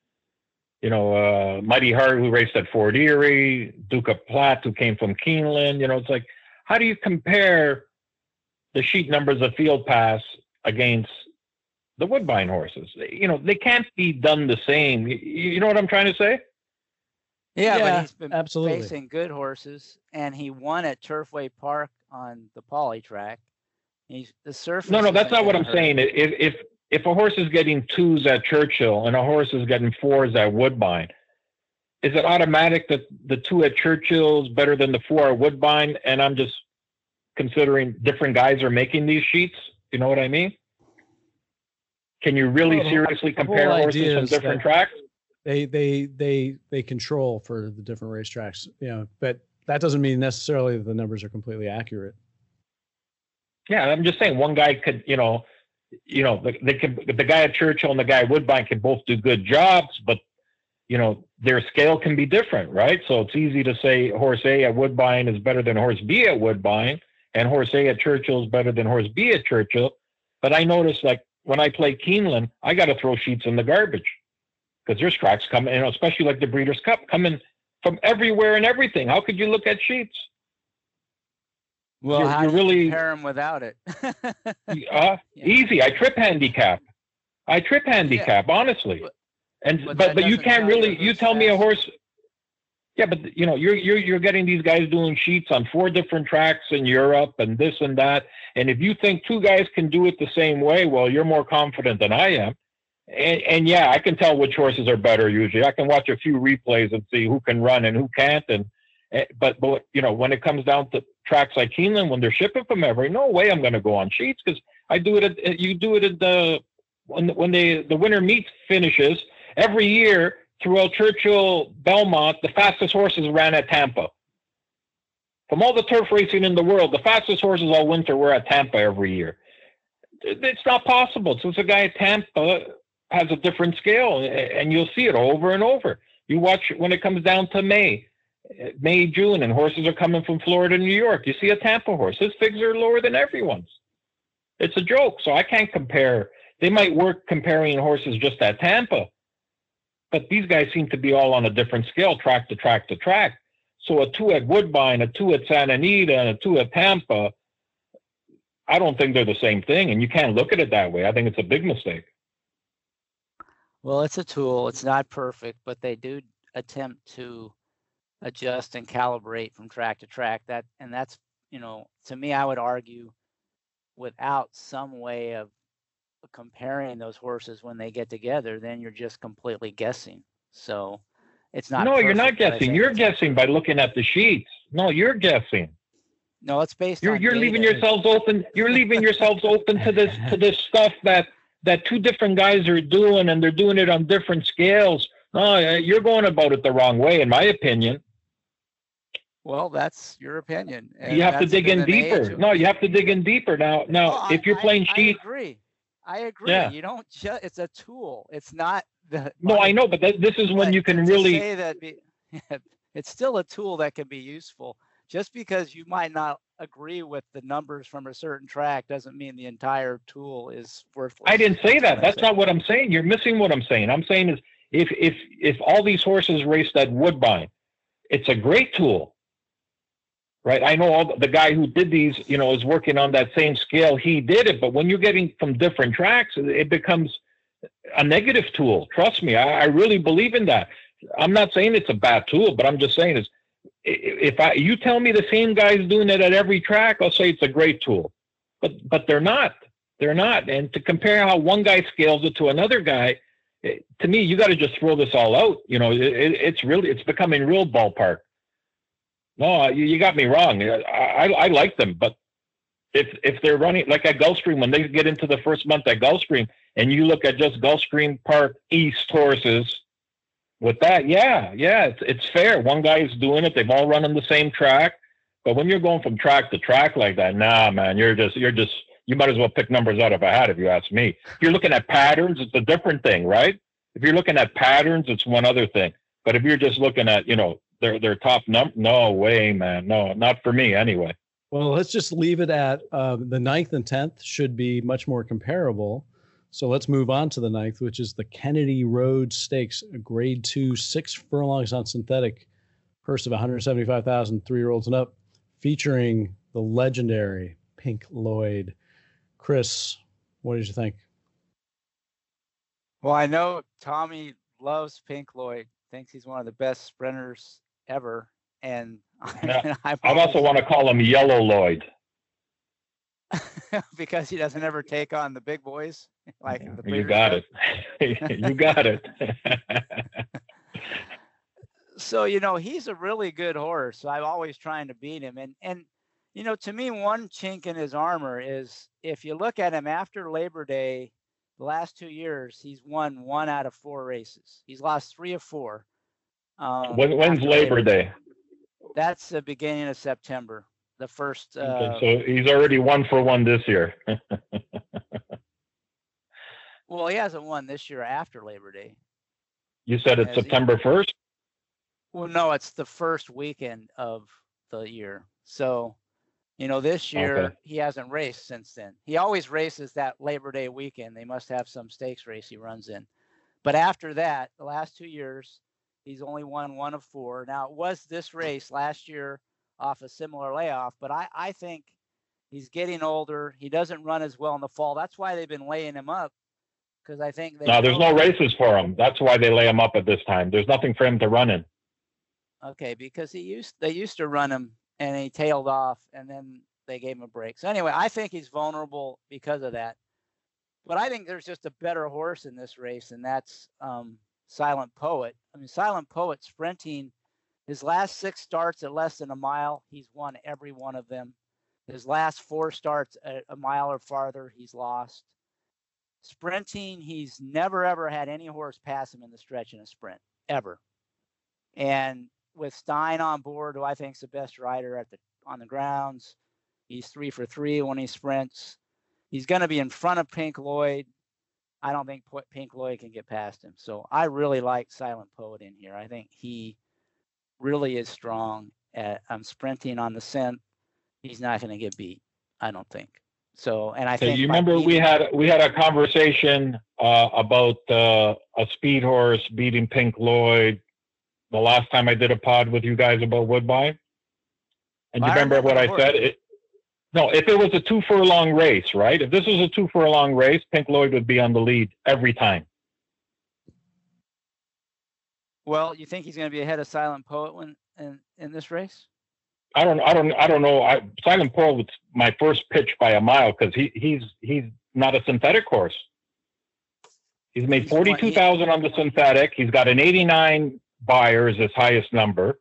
Mighty Heart, who raced at Fort Erie, Duke of Platte, who came from Keeneland. It's like, how do you compare the sheet numbers of Field Pass against the Woodbine horses? They can't be done the same. You know what I'm trying to say? Yeah, but he's been absolutely facing good horses, and he won at Turfway Park on the Poly track. The surface. No, that's not what I'm saying. If if a horse is getting 2s at Churchill and a horse is getting 4s at Woodbine, is it automatic that the 2 at Churchill is better than the 4 at Woodbine? And I'm just considering different guys are making these sheets. You know what I mean? Can you really seriously compare horses from different tracks? They control for the different racetracks, but that doesn't mean necessarily that the numbers are completely accurate. Yeah, I'm just saying one guy could, the guy at Churchill and the guy at Woodbine can both do good jobs, but their scale can be different, right? So it's easy to say horse A at Woodbine is better than horse B at Woodbine, and horse A at Churchill is better than horse B at Churchill. But I noticed, like, when I play Keeneland, I got to throw sheets in the garbage because there's tracks coming, especially like the Breeders' Cup, coming from everywhere and everything. How could you look at sheets? Well, how do you compare them without it? Easy. I trip handicap, honestly. But you can't really. You tell me a horse. Yeah, but you're getting these guys doing sheets on 4 different tracks in Europe and this and that. And if you think 2 guys can do it the same way, well, you're more confident than I am. And yeah, I can tell which horses are better usually. I can watch a few replays and see who can run and who can't. But when it comes down to tracks like Keeneland, when they're shipping from everywhere, no way I'm going to go on sheets because I do it. You do it at when the winter meet finishes every year. Throughout Churchill, Belmont, the fastest horses ran at Tampa. From all the turf racing in the world, the fastest horses all winter were at Tampa every year. It's not possible. Since a guy at Tampa has a different scale, and you'll see it over and over. You watch when it comes down to May, June, and horses are coming from Florida, New York. You see a Tampa horse. His figs are lower than everyone's. It's a joke. So I can't compare. They might work comparing horses just at Tampa. But these guys seem to be all on a different scale, track to track to track. So a 2 at Woodbine, a 2 at Santa Anita, and a 2 at Tampa, I don't think they're the same thing. And you can't look at it that way. I think it's a big mistake. Well, it's a tool. It's not perfect, but they do attempt to adjust and calibrate from track to track. That's, to me, I would argue without some way of comparing those horses when they get together, then you're just completely guessing. So it's not. No, you're not guessing. You're guessing by looking at the sheets. No, you're guessing. No, it's based on. You're leaving yourselves open. You're leaving yourselves open to this stuff that 2 different guys are doing, and they're doing it on different scales. No, you're going about it the wrong way, in my opinion. Well, that's your opinion. You have to dig in deeper. No, you have to dig in deeper. Now, if you're playing sheets. I agree. Yeah. You don't just, it's a tool. It's not the. No, I know, but this is when you can really say that it's still a tool that can be useful. Just because you might not agree with the numbers from a certain track doesn't mean the entire tool is worthless. I didn't say that. That's not what I'm saying. You're missing what I'm saying. I'm saying is if all these horses raced at Woodbine, it's a great tool. Right. I know the guy who did these, is working on that same scale. He did it. But when you're getting from different tracks, it becomes a negative tool. Trust me. I really believe in that. I'm not saying it's a bad tool, but I'm just saying is if you tell me the same guy's doing it at every track, I'll say it's a great tool. But they're not. They're not. And to compare how one guy scales it to another guy, to me, you got to just throw this all out. It's becoming real ballpark. No, you got me wrong. I like them, but if they're running like at Gulfstream, when they get into the first month at Gulfstream, and you look at just Gulfstream Park East horses, with that, it's fair. One guy is doing it. They've all run on the same track, but when you're going from track to track like that, nah, man, you might as well pick numbers out of a hat if you ask me. If you're looking at patterns, it's a different thing, right? If you're looking at patterns, it's one other thing. But if you're just looking at, their top number, no way, man. No, not for me anyway. Well, let's just leave it at the 9th and 10th should be much more comparable. So let's move on to the 9th, which is the Kennedy Road Stakes, a grade 2, 6 furlongs on synthetic, purse of $175,000, 3-year-olds and up, featuring the legendary Pink Lloyd. Chris, what did you think? Well, I know Tommy loves Pink Lloyd, thinks he's one of the best sprinters ever. And I also want to call him Yellow Lloyd. because he doesn't ever take on the big boys like the You Breeders' got Cup. it. You got it. So, he's a really good horse. So I'm always trying to beat him. And to me, one chink in his armor is if you look at him after Labor Day, the last 2 years, he's won 1 out of 4 races. He's lost 3 of 4. When's Labor Day? That's the beginning of September. The first. Okay, so he's already 1 for 1 this year. Well, he hasn't won this year after Labor Day. You said it's September 1st? Well, no, it's the first weekend of the year. So, this year he hasn't raced since then. He always races that Labor Day weekend. They must have some stakes race he runs in. But after that, the last 2 years, he's only won 1 of 4. Now, it was this race last year off a similar layoff, but I think he's getting older. He doesn't run as well in the fall. That's why they've been laying him up, because I think no, there's no races for him. That's why they lay him up at this time. There's nothing for him to run in. Okay, because they used to run him and he tailed off, and then they gave him a break. So anyway, I think he's vulnerable because of that. But I think there's just a better horse in this race, and that's Silent Poet. I mean, Silent Poet sprinting his last 6 starts at less than a mile, he's won every one of them. His last 4 starts at a mile or farther, he's lost. Sprinting, he's never ever had any horse pass him in the stretch in a sprint, ever. And with Stein on board, who I think is the best rider on the grounds, he's 3 for 3 when he sprints. He's going to be in front of Pink Lloyd. I don't think Pink Lloyd can get past him. So I really like Silent Poet in here. I think he really is strong. I'm sprinting on the scent. He's not going to get beat, I don't think. So, and I think you remember we had a conversation about a speed horse beating Pink Lloyd the last time I did a pod with you guys about Woodbine. And you remember what I said? If it was a 2 furlong race, right? If this was a 2 furlong race, Pink Lloyd would be on the lead every time. Well, you think he's going to be ahead of Silent Poet in this race? I don't know. Silent Poet was my first pitch by a mile because he's not a synthetic horse. He's made 42,000 on the synthetic. He's got an 89 buyer as his highest number.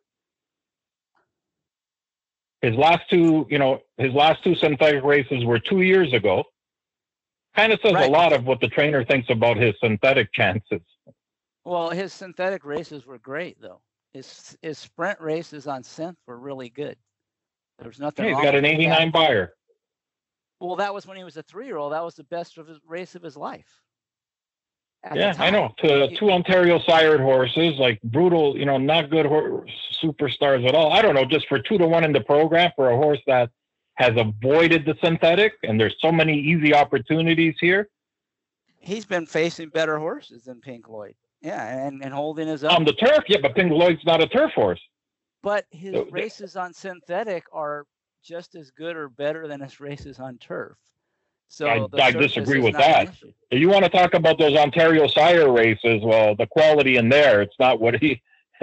His last two synthetic races were 2 years ago. Kind of says a lot of what the trainer thinks about his synthetic chances. Well, his synthetic races were great, though. His sprint races on synth were really good. There's nothing wrong. He's got an 89 buyer. Well, that was when he was a 3-year-old. That was the best of his race of his life. Yeah, I know. Two Ontario sired horses, like brutal, not good superstars at all. I don't know, just for 2 to 1 in the program for a horse that has avoided the synthetic, and there's so many easy opportunities here. He's been facing better horses than Pink Lloyd. Yeah, and holding his own. On the turf, yeah, but Pink Lloyd's not a turf horse. But his races on synthetic are just as good or better than his races on turf. So I disagree with that. If you want to talk about those Ontario sire races, well, the quality in there, it's not what he...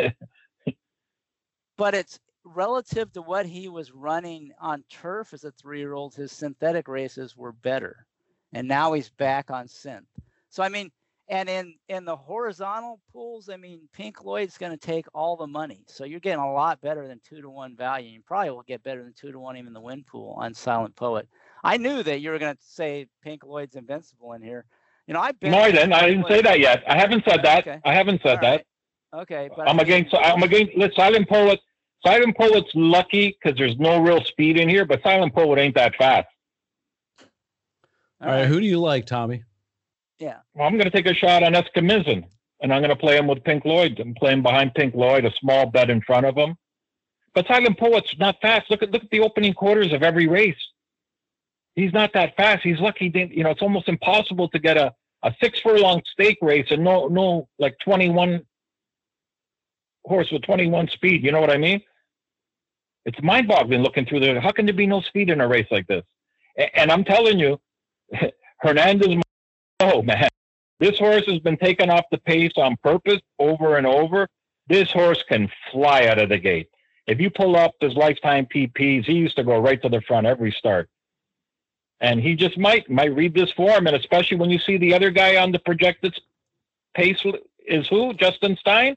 But it's relative to what he was running on turf as a 3-year-old, his synthetic races were better. And now he's back on synth. So, I mean, and in the horizontal pools, I mean, Pink Lloyd's going to take all the money. So you're getting a lot better than 2 to 1 value. You probably will get better than 2 to 1 even the win pool on Silent Poet. I knew that you were going to say Pink Lloyd's invincible in here. I didn't say that yet. I haven't said that. Okay. I haven't said that. Okay, but I'm against Silent Poet. Silent Poet's lucky because there's no real speed in here, but Silent Poet ain't that fast. All right, who do you like, Tommy? Yeah. Well, I'm going to take a shot on Escamizin, and I'm going to play him with Pink Lloyd. I'm playing behind Pink Lloyd, a small bet in front of him. But Silent Poet's not fast. Look at the opening quarters of every race. He's not that fast. He's lucky. It's almost impossible to get a 6 furlong stake race and no like 21 horse with 21 speed. You know what I mean? It's mind-boggling looking through there. How can there be no speed in a race like this? And I'm telling you, Hernandez. Oh man, this horse has been taken off the pace on purpose over and over. This horse can fly out of the gate. If you pull up his lifetime PPs, he used to go right to the front every start. And he just might read this form, and especially when you see the other guy on the projected pace is who? Justin Stein?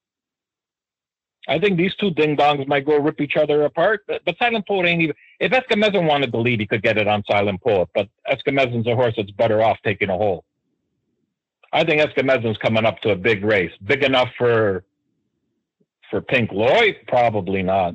I think these two ding-dongs might go rip each other apart. But Silent Poet ain't even... If Escamezan wanted the lead, he could get it on Silent Poet. But Escamezan's a horse that's better off taking a hole. I think Escamezan's coming up to a big race. Big enough for Pink Lloyd? Probably not.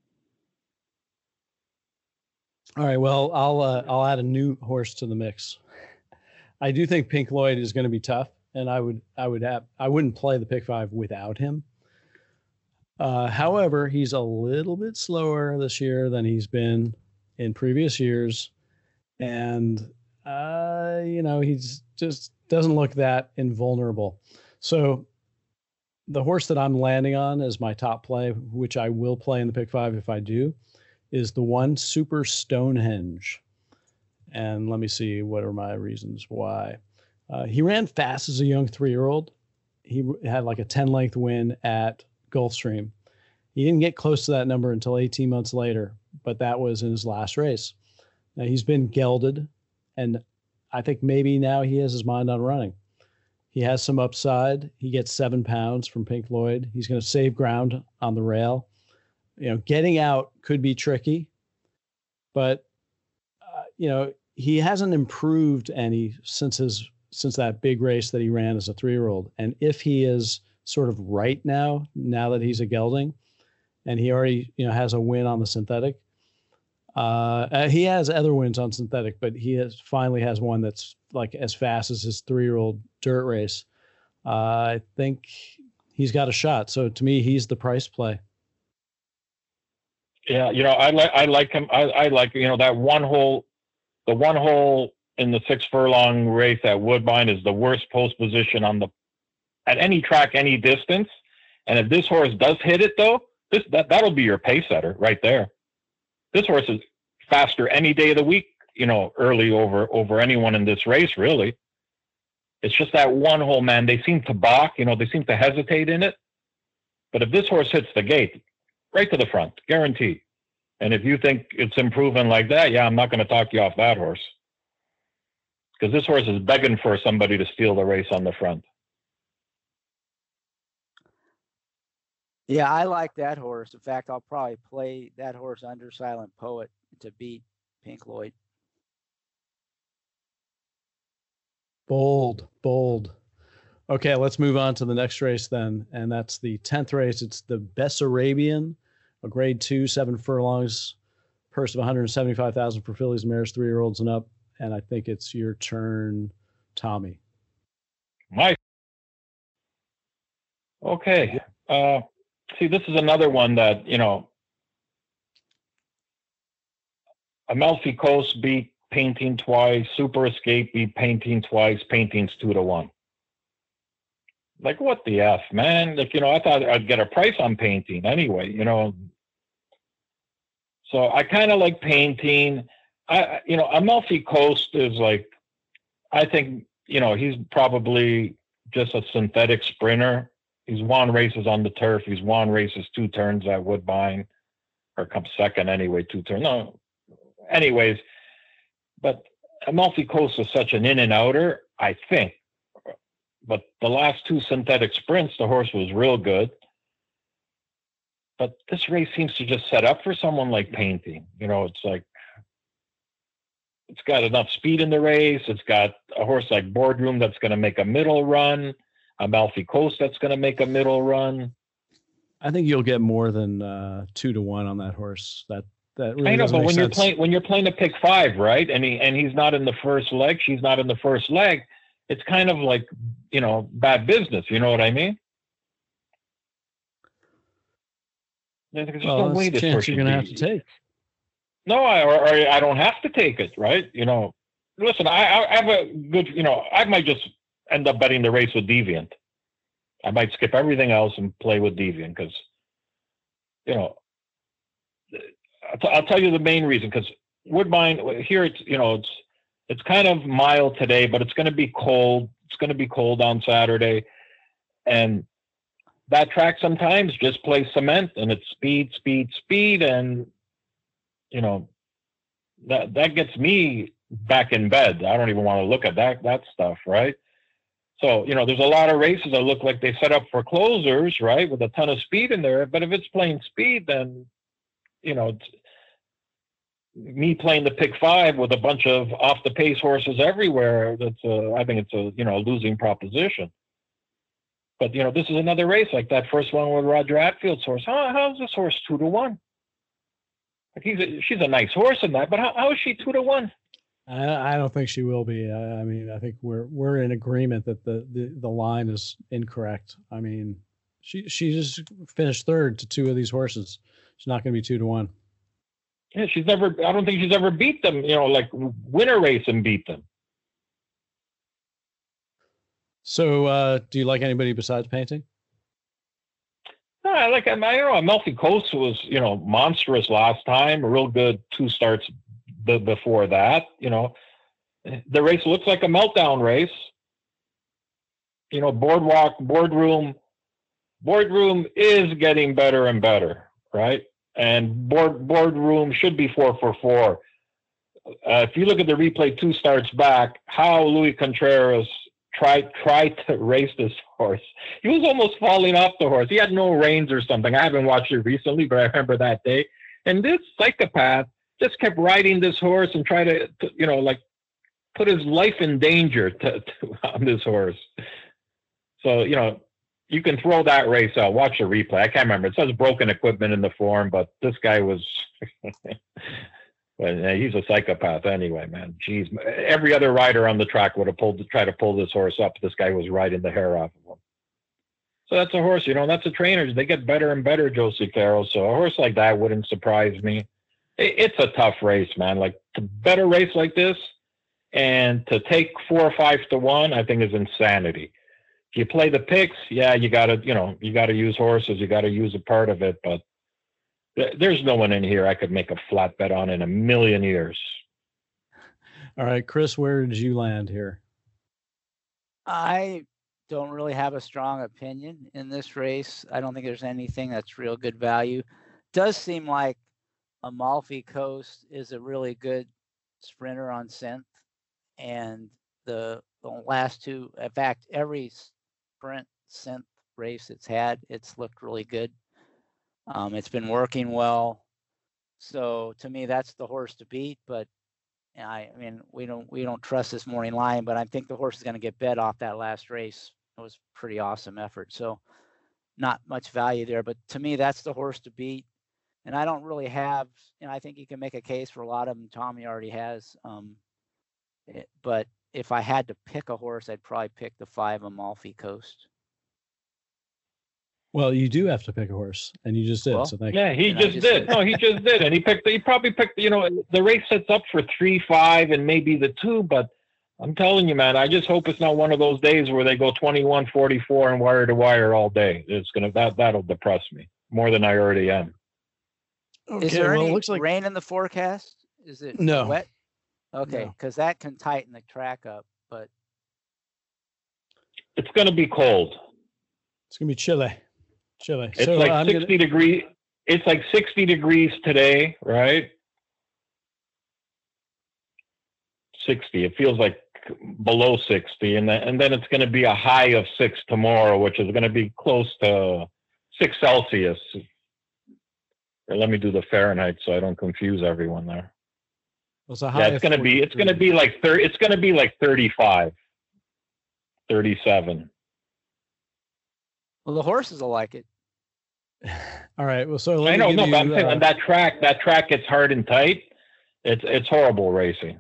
All right, well, I'll add a new horse to the mix. I do think Pink Lloyd is going to be tough, and I wouldn't play the pick 5 without him. However, he's a little bit slower this year than he's been in previous years, and he's just doesn't look that invulnerable. So the horse that I'm landing on as my top play, which I will play in the pick 5 if I do, is the 1 Super Stonehenge. And let me see, what are my reasons why? He ran fast as a young 3-year-old. He had like a 10-length win at Gulfstream. He didn't get close to that number until 18 months later, but that was in his last race. Now he's been gelded, and I think maybe now he has his mind on running. He has some upside. He gets 7 pounds from Pink Lloyd. He's going to save ground on the rail. Getting out could be tricky, but he hasn't improved any since that big race that he ran as a 3-year-old. And if he is sort of right now that he's a gelding, and he already has a win on the synthetic, he has other wins on synthetic, but he finally has one that's like as fast as his 3-year-old dirt race. I think he's got a shot. So to me, he's the price play. Yeah, I like him. I like that one hole. The one hole in the 6 furlong race at Woodbine is the worst post position at any track, any distance. And if this horse does hit it, though, that'll be your pace setter right there. This horse is faster any day of the week, early over anyone in this race, really. It's just that one hole, man. They seem to balk, they seem to hesitate in it. But if this horse hits the gate, right to the front, guaranteed. And if you think it's improving like that, yeah, I'm not going to talk you off that horse. Because this horse is begging for somebody to steal the race on the front. Yeah, I like that horse. In fact, I'll probably play that horse under Silent Poet to beat Pink Lloyd. Bold. Okay, let's move on to the next race then, and that's the 10th race. It's the Bessarabian, a grade 2, 7 furlongs, purse of $175,000 for fillies, mares, 3-year-olds and up. And I think it's your turn, Tommy. Mike. Okay. See, this is another one that, Amalfi Coast beat Painting twice, Super Escape beat Painting twice, Painting's 2-1. Like, what the F, man? Like, I thought I'd get a price on Painting anyway, So I kind of like Painting. Amalfi Coast is like, I think, he's probably just a synthetic sprinter. He's won races on the turf. He's won races 2 turns at Woodbine, or come second anyway, 2 turns. No, anyways, but Amalfi Coast is such an in and outer, I think. But the last 2 synthetic sprints, the horse was real good. But this race seems to just set up for someone like Painting. It's like, it's got enough speed in the race. It's got a horse like Boardroom that's going to make a middle run. Amalfi Coast that's going to make a middle run. I think you'll get more than 2-1 on that horse. That really I know, but when you're playing a pick 5, right? And he's not in the first leg. She's not in the first leg. It's kind of like bad business. You know what I mean? There's no way this horse you're going to have to take. No, I don't have to take it, right? Listen, I have a good, I might just end up betting the race with Deviant. I might skip everything else and play with Deviant because, I'll tell you the main reason, because Woodbine, here it's kind of mild today, but it's going to be cold. It's going to be cold on Saturday. And that track sometimes just plays cement, and it's speed. And, that gets me back in bed. I don't even want to look at that stuff, right? So, there's a lot of races that look like they set up for closers, right, with a ton of speed in there. But if it's plain speed, then, it's me playing the pick five with a bunch of off the pace horses everywhere. I think it's a losing proposition. But, this is another race like that first one with Roger Attfield's horse. How's this horse 2-1? Like she's a nice horse in that, but how is she 2-1? I don't think she will be. I mean, I think we're in agreement that the line is incorrect. I mean, she just finished third to two of these horses. She's not going to be 2-1. Yeah, I don't think she's ever beat them, like win a race and beat them. So, do you like anybody besides Painting? No, Amalfi Coast was, monstrous last time. A real good 2 starts before that. The race looks like a meltdown race. Boardroom is getting better and better, right? And Boardroom should be 4 for 4. If you look at the replay 2 starts back, how Louis Contreras tried to race this horse. He was almost falling off the horse. He had no reins or something. I haven't watched it recently, but I remember that day. And this psychopath just kept riding this horse and tried to put his life in danger on this horse. So, you can throw that race out. Watch the replay. I can't remember. It says broken equipment in the form, but this guy was well, he's a psychopath anyway, man. Jeez, every other rider on the track would have tried to pull this horse up. This guy was riding the hair off of him. So that's a horse, that's a trainer. They get better and better, Josie Carroll. So a horse like that wouldn't surprise me. It's a tough race, man. Like to bet a race like this and to take 4 or 5-1, I think is insanity. If you play the picks, yeah, you gotta use horses. You gotta use a part of it, but there's no one in here I could make a flat bet on in a million years. All right, Chris, where did you land here? I don't really have a strong opinion in this race. I don't think there's anything that's real good value. Does seem like Amalfi Coast is a really good sprinter on scent, and the last 2, in fact, every sprint scent race it's looked really good. It's been working well. So to me, that's the horse to beat. But I mean, we don't trust this morning line, but I think the horse is going to get bet off that last race. It was a pretty awesome effort. So not much value there, but to me, that's the horse to beat. And I don't really have, I think you can make a case for a lot of them. Tommy already has. But if I had to pick a horse, I'd probably pick the 5 Amalfi Coast. Well, you do have to pick a horse, and you just did. So thank you. Yeah, he just did. No, he just did, and he probably picked. The race sets up for 3, 5, and maybe the 2. But I'm telling you, man, I just hope it's not one of those days where they go 21-44 and wire to wire all day. That'll depress me more than I already am. Okay, is there any rain in the forecast? Is it wet? Okay, because that can tighten the track up, but it's going to be cold. It's going to be chilly. It's like 60 degrees. It's like 60 degrees today, right? 60. It feels like below 60, and then it's going to be a high of 6 tomorrow, which is going to be close to 6 Celsius. Let me do the Fahrenheit so I don't confuse everyone there. It's going to be like 30. It's going to be like 35, 37. Well, the horses will like it. All right. Well, so I know, but I'm saying on that track gets hard and tight. It's horrible racing.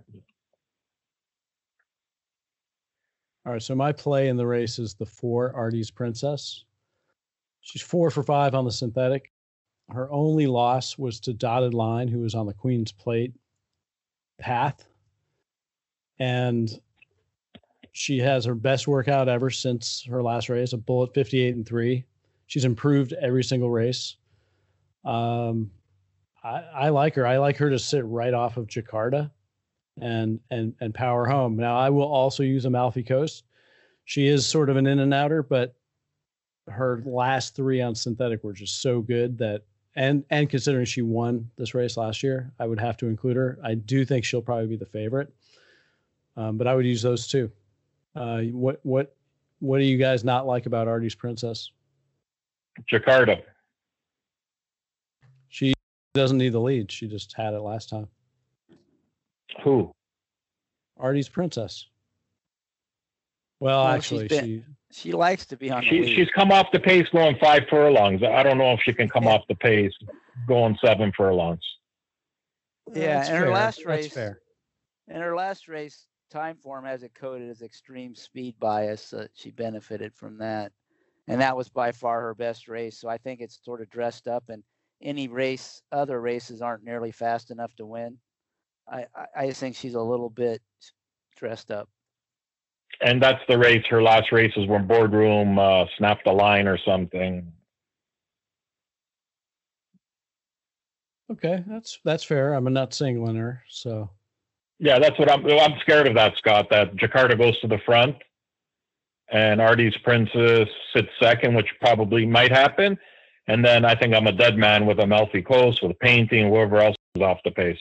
All right. So my play in the race is the 4 Artie's Princess. She's 4 for 5 on the synthetic. Her only loss was to Dotted Line, who was on the Queen's Plate path. And she has her best workout ever since her last race, a bullet 58-3. She's improved every single race. I like her. I like her to sit right off of Jakarta and power home. Now, I will also use Amalfi Coast. She is sort of an in and outer, but her last 3 on synthetic were just so good that And considering she won this race last year, I would have to include her. I do think she'll probably be the favorite, but I would use those two. What do you guys not like about Artie's Princess? Jakarta. She doesn't need the lead. She just had it last time. Who? Artie's Princess. Well, actually, she likes to be on the lead. She's come off the pace going 5 furlongs. I don't know if she can come off the pace going 7 furlongs. Yeah, in her last race, that's fair. In her last race, Time Form has it coded as extreme speed bias. So she benefited from that, and that was by far her best race. So I think it's sort of dressed up, and other races aren't nearly fast enough to win. I just think she's a little bit dressed up. And that's the race. Her last races were Boardroom, snapped the line or something. Okay, that's fair. I'm not singling her, so. Yeah, that's what I'm scared of that, Scott, that Jakarta goes to the front and Artie's Princess sits second, which probably might happen. And then I think I'm a dead man with Amalfi Coast, with Painting, whoever else is off the pace.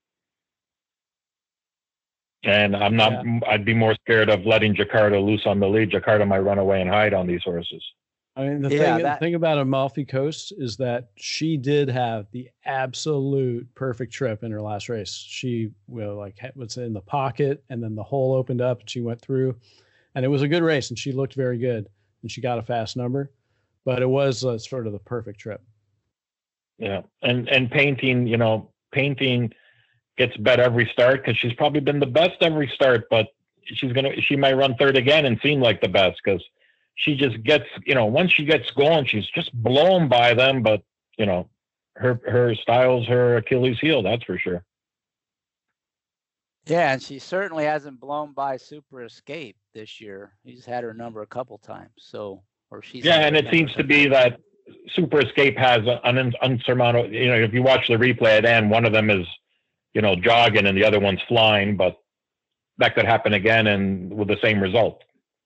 And I'm not, I'd be more scared of letting Jakarta loose on the lead. Jakarta might run away and hide on these horses. I mean, the thing about Amalfi Coast is that she did have the absolute perfect trip in her last race. She was in the pocket, and then the hole opened up, and she went through, and it was a good race, and she looked very good, and she got a fast number, but it was sort of the perfect trip. Yeah, and Painting, Painting gets bet every start because she's probably been the best every start, but she might run third again and seem like the best because she just gets, once she gets going, she's just blown by them. But, her style's her Achilles heel, that's for sure. Yeah, and she certainly hasn't blown by Super Escape this year. He's had her number a couple times. And it seems to be that Super Escape has an unsurmountable, if you watch the replay at the end, one of them is, jogging and the other one's flying, but that could happen again and with the same result.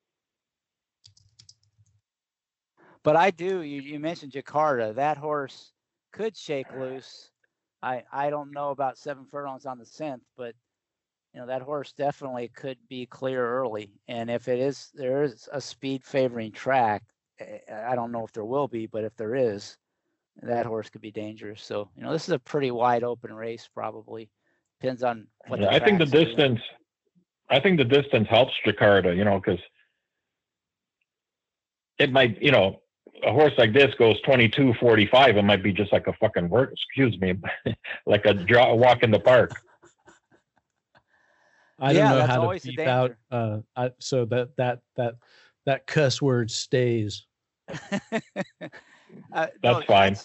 But you mentioned Jakarta. That horse could shake loose. I don't know about 7 furlongs on the 10th, but that horse definitely could be clear early. And if there is a speed favoring track, I don't know if there will be, but if there is, that horse could be dangerous. So, this is a pretty wide open race, probably. Depends on what I think the distance helps Jakarta, because it might, a horse like this goes 22:45. It might be just like a fucking like a walk in the park. I don't know how to beep out. So that cuss word stays. That's fine.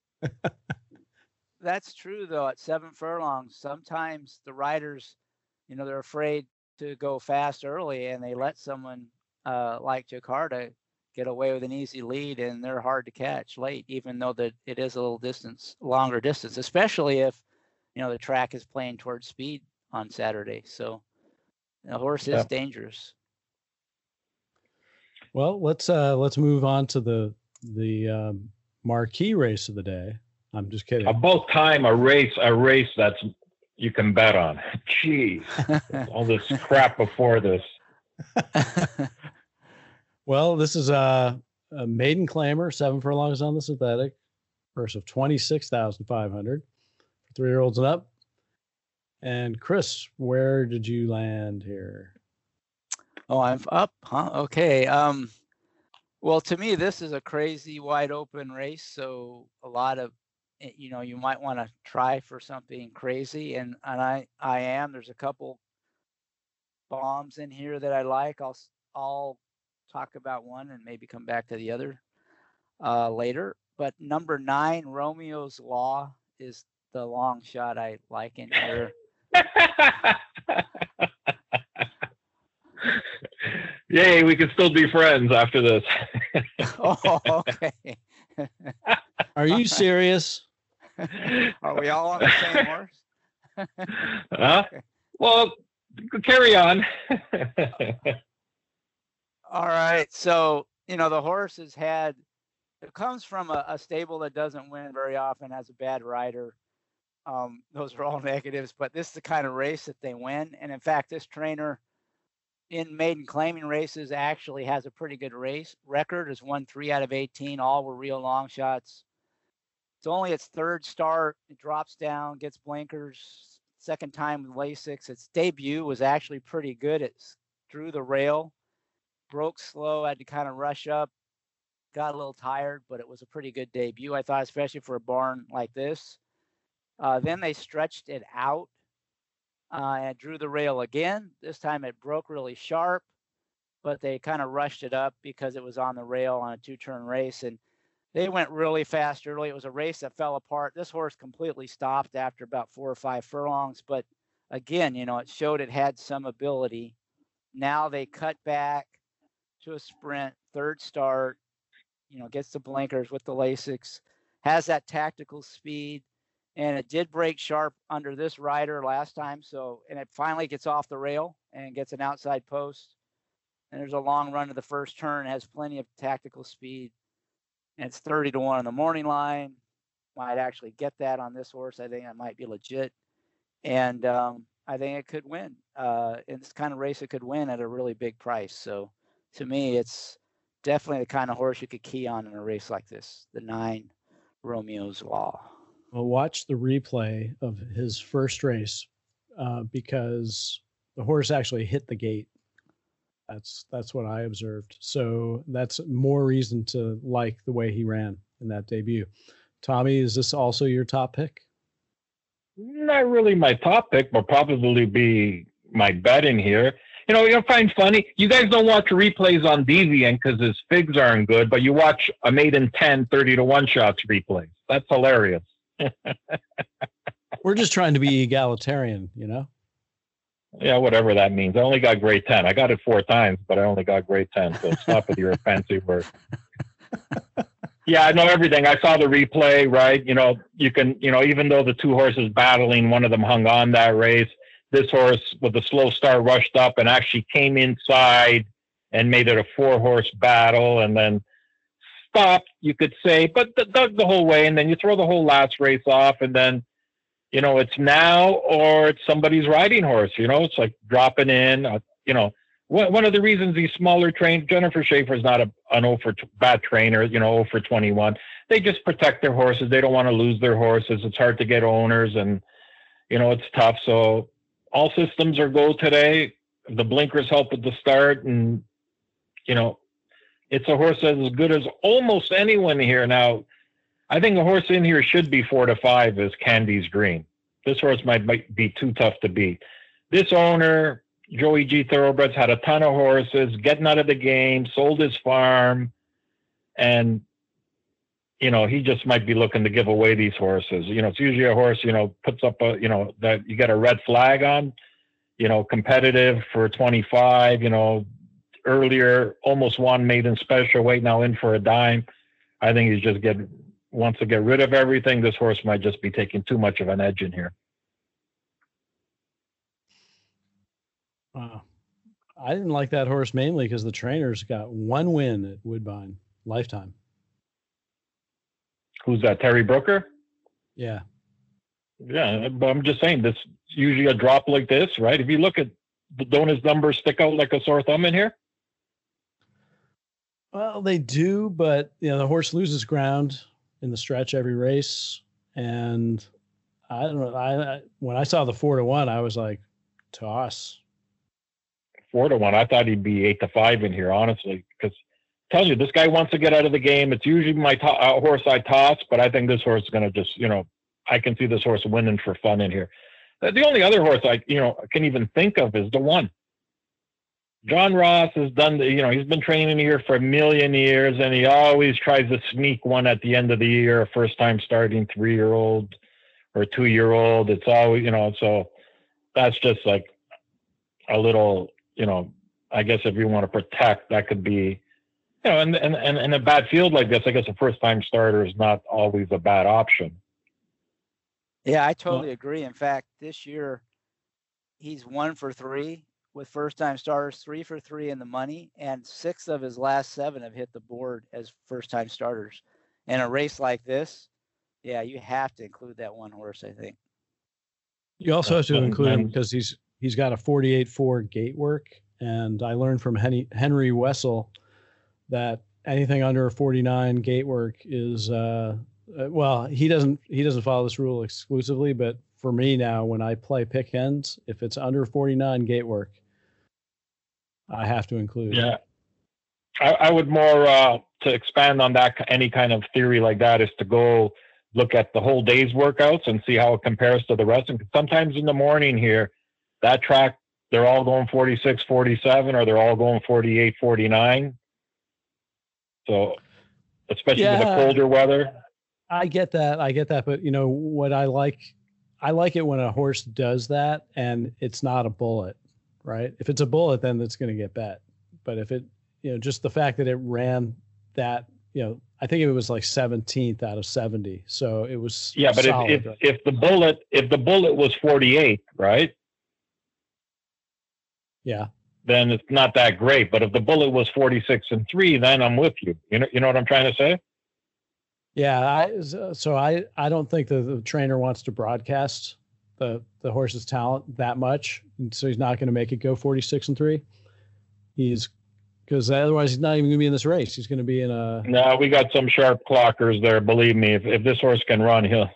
That's true, though. At 7 furlongs, sometimes the riders, they're afraid to go fast early, and they let someone like Jakarta get away with an easy lead, and they're hard to catch late, even though that it is a little longer distance, especially if the track is playing towards speed on Saturday. So the horse is dangerous. Well, let's move on to the marquee race of the day. I'm just kidding. About time a race that's you can bet on. Jeez, all this crap before this. Well, this is a maiden claimer, 7 furlongs on the synthetic, purse of 26,500 for 3-year-olds and up. And Chris, where did you land here? Oh, I'm up, huh? Okay. Well, to me, this is a crazy wide open race. So a lot of, you might want to try for something crazy. And I am. There's a couple bombs in here that I like. I'll talk about one and maybe come back to the other later. But number 9, Romeo's Law, is the long shot I like in here. Yay, we can still be friends after this. Oh, okay. Are you serious? Are we all on the same horse? Well, carry on. All right. So, the horse has had It comes from a stable that doesn't win very often, has a bad rider. Those are all negatives, but this is the kind of race that they win. And in fact, this trainer in maiden claiming races actually has a pretty good race record. Has won 3 out of 18. All were real long shots. It's only its third start. It drops down, gets blinkers. Second time with Lasix. Its debut was actually pretty good. It drew the rail, broke slow, had to kind of rush up, got a little tired, but it was a pretty good debut, I thought, especially for a barn like this. Then they stretched it out and drew the rail again. This time it broke really sharp, but they kind of rushed it up because it was on the rail on a 2-turn race. And they went really fast early. It was a race that fell apart. This horse completely stopped after about 4 or 5 furlongs. But again, it showed it had some ability. Now they cut back to a sprint, third start, gets the blinkers with the Lasix, has that tactical speed. And it did break sharp under this rider last time. And it finally gets off the rail and gets an outside post. And there's a long run to the first turn, has plenty of tactical speed. And it's 30-1 on the morning line. Might actually get that on this horse. I think it might be legit. And I think it could win. In this kind of race, it could win at a really big price. So to me, it's definitely the kind of horse you could key on in a race like this, the 9 Romeo's Law. Well, watch the replay of his first race because the horse actually hit the gate. That's what I observed. So that's more reason to like the way he ran in that debut. Tommy, is this also your top pick? Not really my top pick, but probably be my bet in here. You'll find funny. You guys don't watch replays on Deviant because his figs aren't good, but you watch a maiden 10 30-1 shots replays. That's hilarious. We're just trying to be egalitarian, Yeah, whatever that means. I only got grade 10. I got it 4 times, but I only got grade 10. So stop with your fancy word. Yeah, I know everything. I saw the replay, right? You can, even though the 2 horses battling, one of them hung on that race. This horse with a slow start rushed up and actually came inside and made it a 4-horse battle and then stopped, you could say, but dug the whole way. And then you throw the whole last race off and then, it's now or it's somebody's riding horse, it's like dropping in, one of the reasons these smaller trains, Jennifer Schaefer's not an bad trainer, 0 for 21. They just protect their horses. They don't want to lose their horses. It's hard to get owners and, it's tough. So all systems are go today. The blinkers help at the start and, it's a horse that's as good as almost anyone here. Now, I think a horse in here should be 4 to 5 is Candy's Green. This horse might be too tough to beat. This owner, Joey G. Thoroughbreds, had a ton of horses, getting out of the game, sold his farm, and, he just might be looking to give away these horses. It's usually a horse, puts up a, that you get a red flag on, competitive for 25, earlier, almost won maiden special weight, now in for a dime. I think he's just wants to get rid of everything. This horse might just be taking too much of an edge in here. I didn't like that horse mainly because the trainer's got 1 win at Woodbine lifetime. Who's that? Terry Brooker? Yeah. Yeah, but I'm just saying this usually a drop like this, right? If you look at don't his numbers stick out like a sore thumb in here? Well, they do, but the horse loses ground in the stretch every race, and I don't know. When I saw the 4 to 1, I was like, toss. 4 to 1. I thought he'd be 8 to 5 in here, honestly, because tell you this guy wants to get out of the game. It's usually my horse I toss, but I think this horse is going to just, I can see this horse winning for fun in here. The only other horse I can even think of is the 1. John Ross has done, he's been training here for a million years, and he always tries to sneak one at the end of the year, a first-time starting 3-year-old or 2-year-old. It's always, so that's just like a little, I guess if you want to protect, that could be, and in a bad field like this, I guess a first-time starter is not always a bad option. Yeah, I totally agree. In fact, this year he's 1 for 3 with first-time starters, 3 for 3 in the money, and 6 of his last 7 have hit the board as first-time starters. In a race like this, yeah, you have to include that one horse, I think. You also have to include him because he's got a 48.4 gate work, and I learned from Henry Wessel that anything under a 49 gate work is well, he doesn't follow this rule exclusively, but for me now, when I play pick ends, if it's under 49 gate work, I have to include. Yeah, I would more to expand on that. Any kind of theory like that is to go look at the whole day's workouts and see how it compares to the rest. And sometimes in the morning here, that track, they're all going 46, 47, or they're all going 48, 49. So, especially with the colder weather. I get that. But you know what I like it when a horse does that and it's not a bullet, right? If it's a bullet, then it's going to get bet. But if it, you know, just the fact that it ran that, you know, I think it was like 17th out of 70. So it was. Yeah, but solid, if the bullet was 48, right? Yeah. Then it's not that great. But if the bullet was 46 and 3, then I'm with you. You know what I'm trying to say? Yeah. I don't think the trainer wants to broadcast the horse's talent that much. So he's not going to make it go 46 and 3. Because otherwise he's not even going to be in this race. He's going to be in a. No, we got some sharp clockers there. Believe me, if this horse can run, he'll.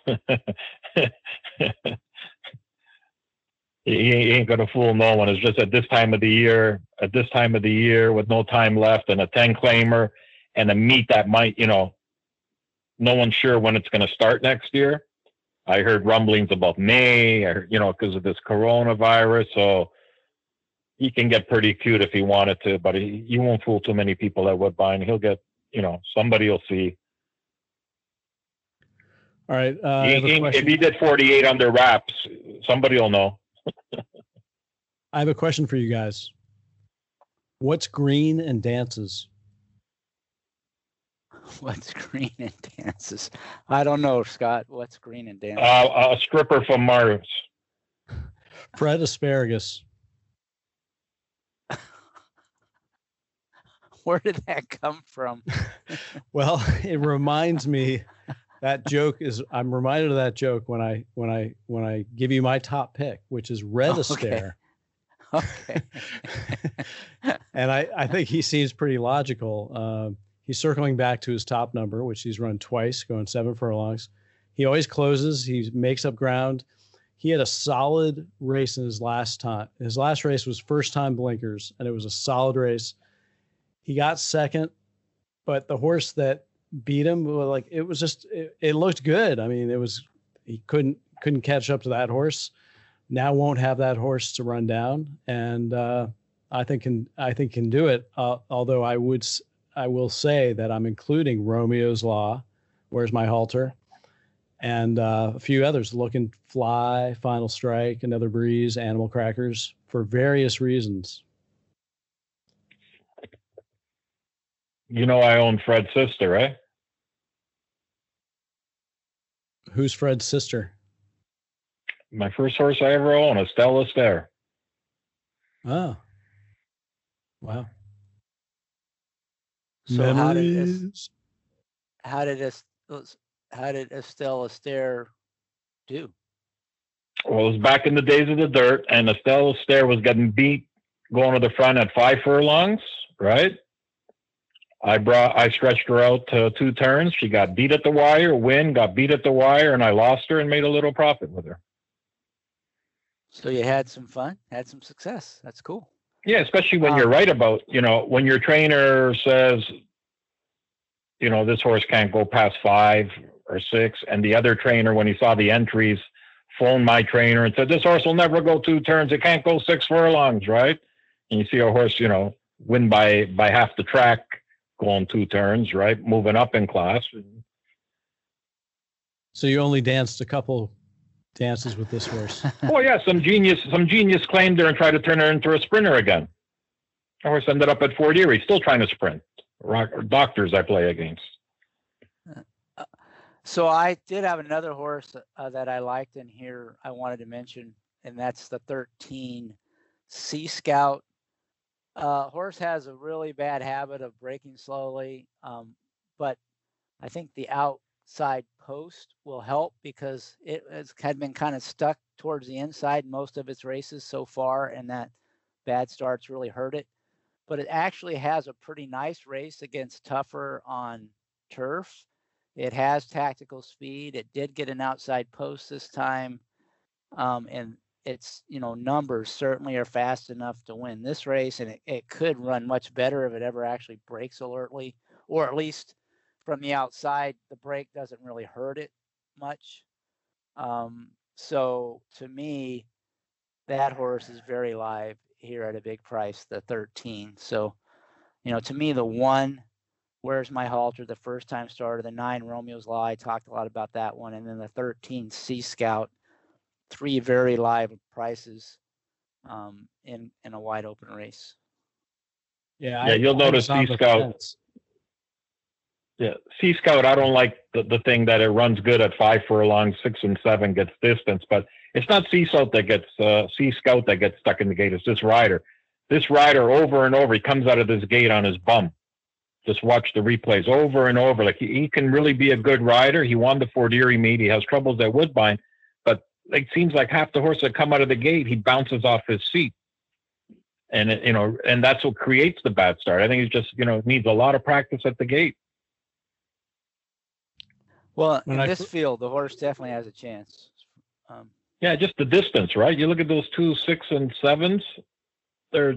He ain't going to fool no one. It's just at this time of the year, with no time left and a 10 claimer and a meet that might, you know, no one's sure when it's going to start next year. I heard rumblings about May, you know, because of this coronavirus. So he can get pretty cute if he wanted to, but he won't fool too many people at Woodbine. He'll get, you know, somebody will see. All right. If he did 48 under wraps, somebody will know. I have a question for you guys. What's green and dances? What's green and dances? I don't know, Scott. What's green and dances? A stripper from Mars. Fred Asparagus. Where did that come from? Well, it reminds me I'm reminded of that joke when I give you my top pick, which is Red Astaire. Okay. And I think he seems pretty logical. He's circling back to his top number, which he's run twice, going 7 furlongs. He always closes. He makes up ground. He had a solid race in his last time. His last race was first time blinkers, and it was a solid race. He got second, but the horse that beat him, like it was just, it looked good. I mean, he couldn't catch up to that horse. Now won't have that horse to run down, and I think can do it. Although I will say that I'm including Romeo's Law, Where's My Halter, and a few others, Looking Fly, Final Strike, Another Breeze, Animal Crackers, for various reasons. You know, I own Fred's sister, right? Who's Fred's sister? My first horse I ever owned, Estelle Astaire. Oh, wow. So how did Estelle Astaire do? Well, it was back in the days of the dirt, and Estelle Astaire was getting beat going to the front at 5 furlongs, right? I stretched her out to 2 turns. She got beat at the wire, got beat at the wire, and I lost her and made a little profit with her. So you had some fun, had some success. That's cool. Yeah, especially when you're right about, you know, when your trainer says, you know, this horse can't go past 5 or 6, and the other trainer, when he saw the entries, phoned my trainer and said, this horse will never go 2 turns. It can't go 6 furlongs, right? And you see a horse, you know, win by half the track going 2 turns, right? Moving up in class. So you only danced a couple dances with this horse. Oh yeah, some genius claimed her and tried to turn her into a sprinter again. The horse ended up at Fort Erie, still trying to sprint. Doctors I play against. So I did have another horse that I liked in here I wanted to mention, and that's the 13 Sea Scout. Horse has a really bad habit of breaking slowly, but I think the outside post will help because it had been kind of stuck towards the inside most of its races so far, and that bad starts really hurt it. But it actually has a pretty nice race against tougher on turf. It has tactical speed. It did get an outside post this time, and its numbers certainly are fast enough to win this race, and it could run much better if it ever actually breaks alertly, or at least from the outside the break doesn't really hurt it much. So to me, that horse is very live here at a big price, the 13. So to me, the 1, Where's My Halter, the first time starter, the 9, Romeo's Law, I talked a lot about that one, and then the 13, Sea Scout, 3 very live prices in a wide open race. Yeah, you'll notice Sea Scout. Yeah, Sea Scout, I don't like the thing that it runs good at 5 furlongs, 6 and 7 gets distance, but it's not Sea Scout that gets stuck in the gate. It's this rider. This rider over and over, he comes out of this gate on his bum. Just watch the replays over and over. Like he can really be a good rider. He won the Fort Erie meet. He has troubles at Woodbine, but it seems like half the horses that come out of the gate, he bounces off his seat. And and that's what creates the bad start. I think it's just, needs a lot of practice at the gate. Well, in this field, the horse definitely has a chance. Yeah, just the distance, right? You look at those 2 6 and 7s. They're,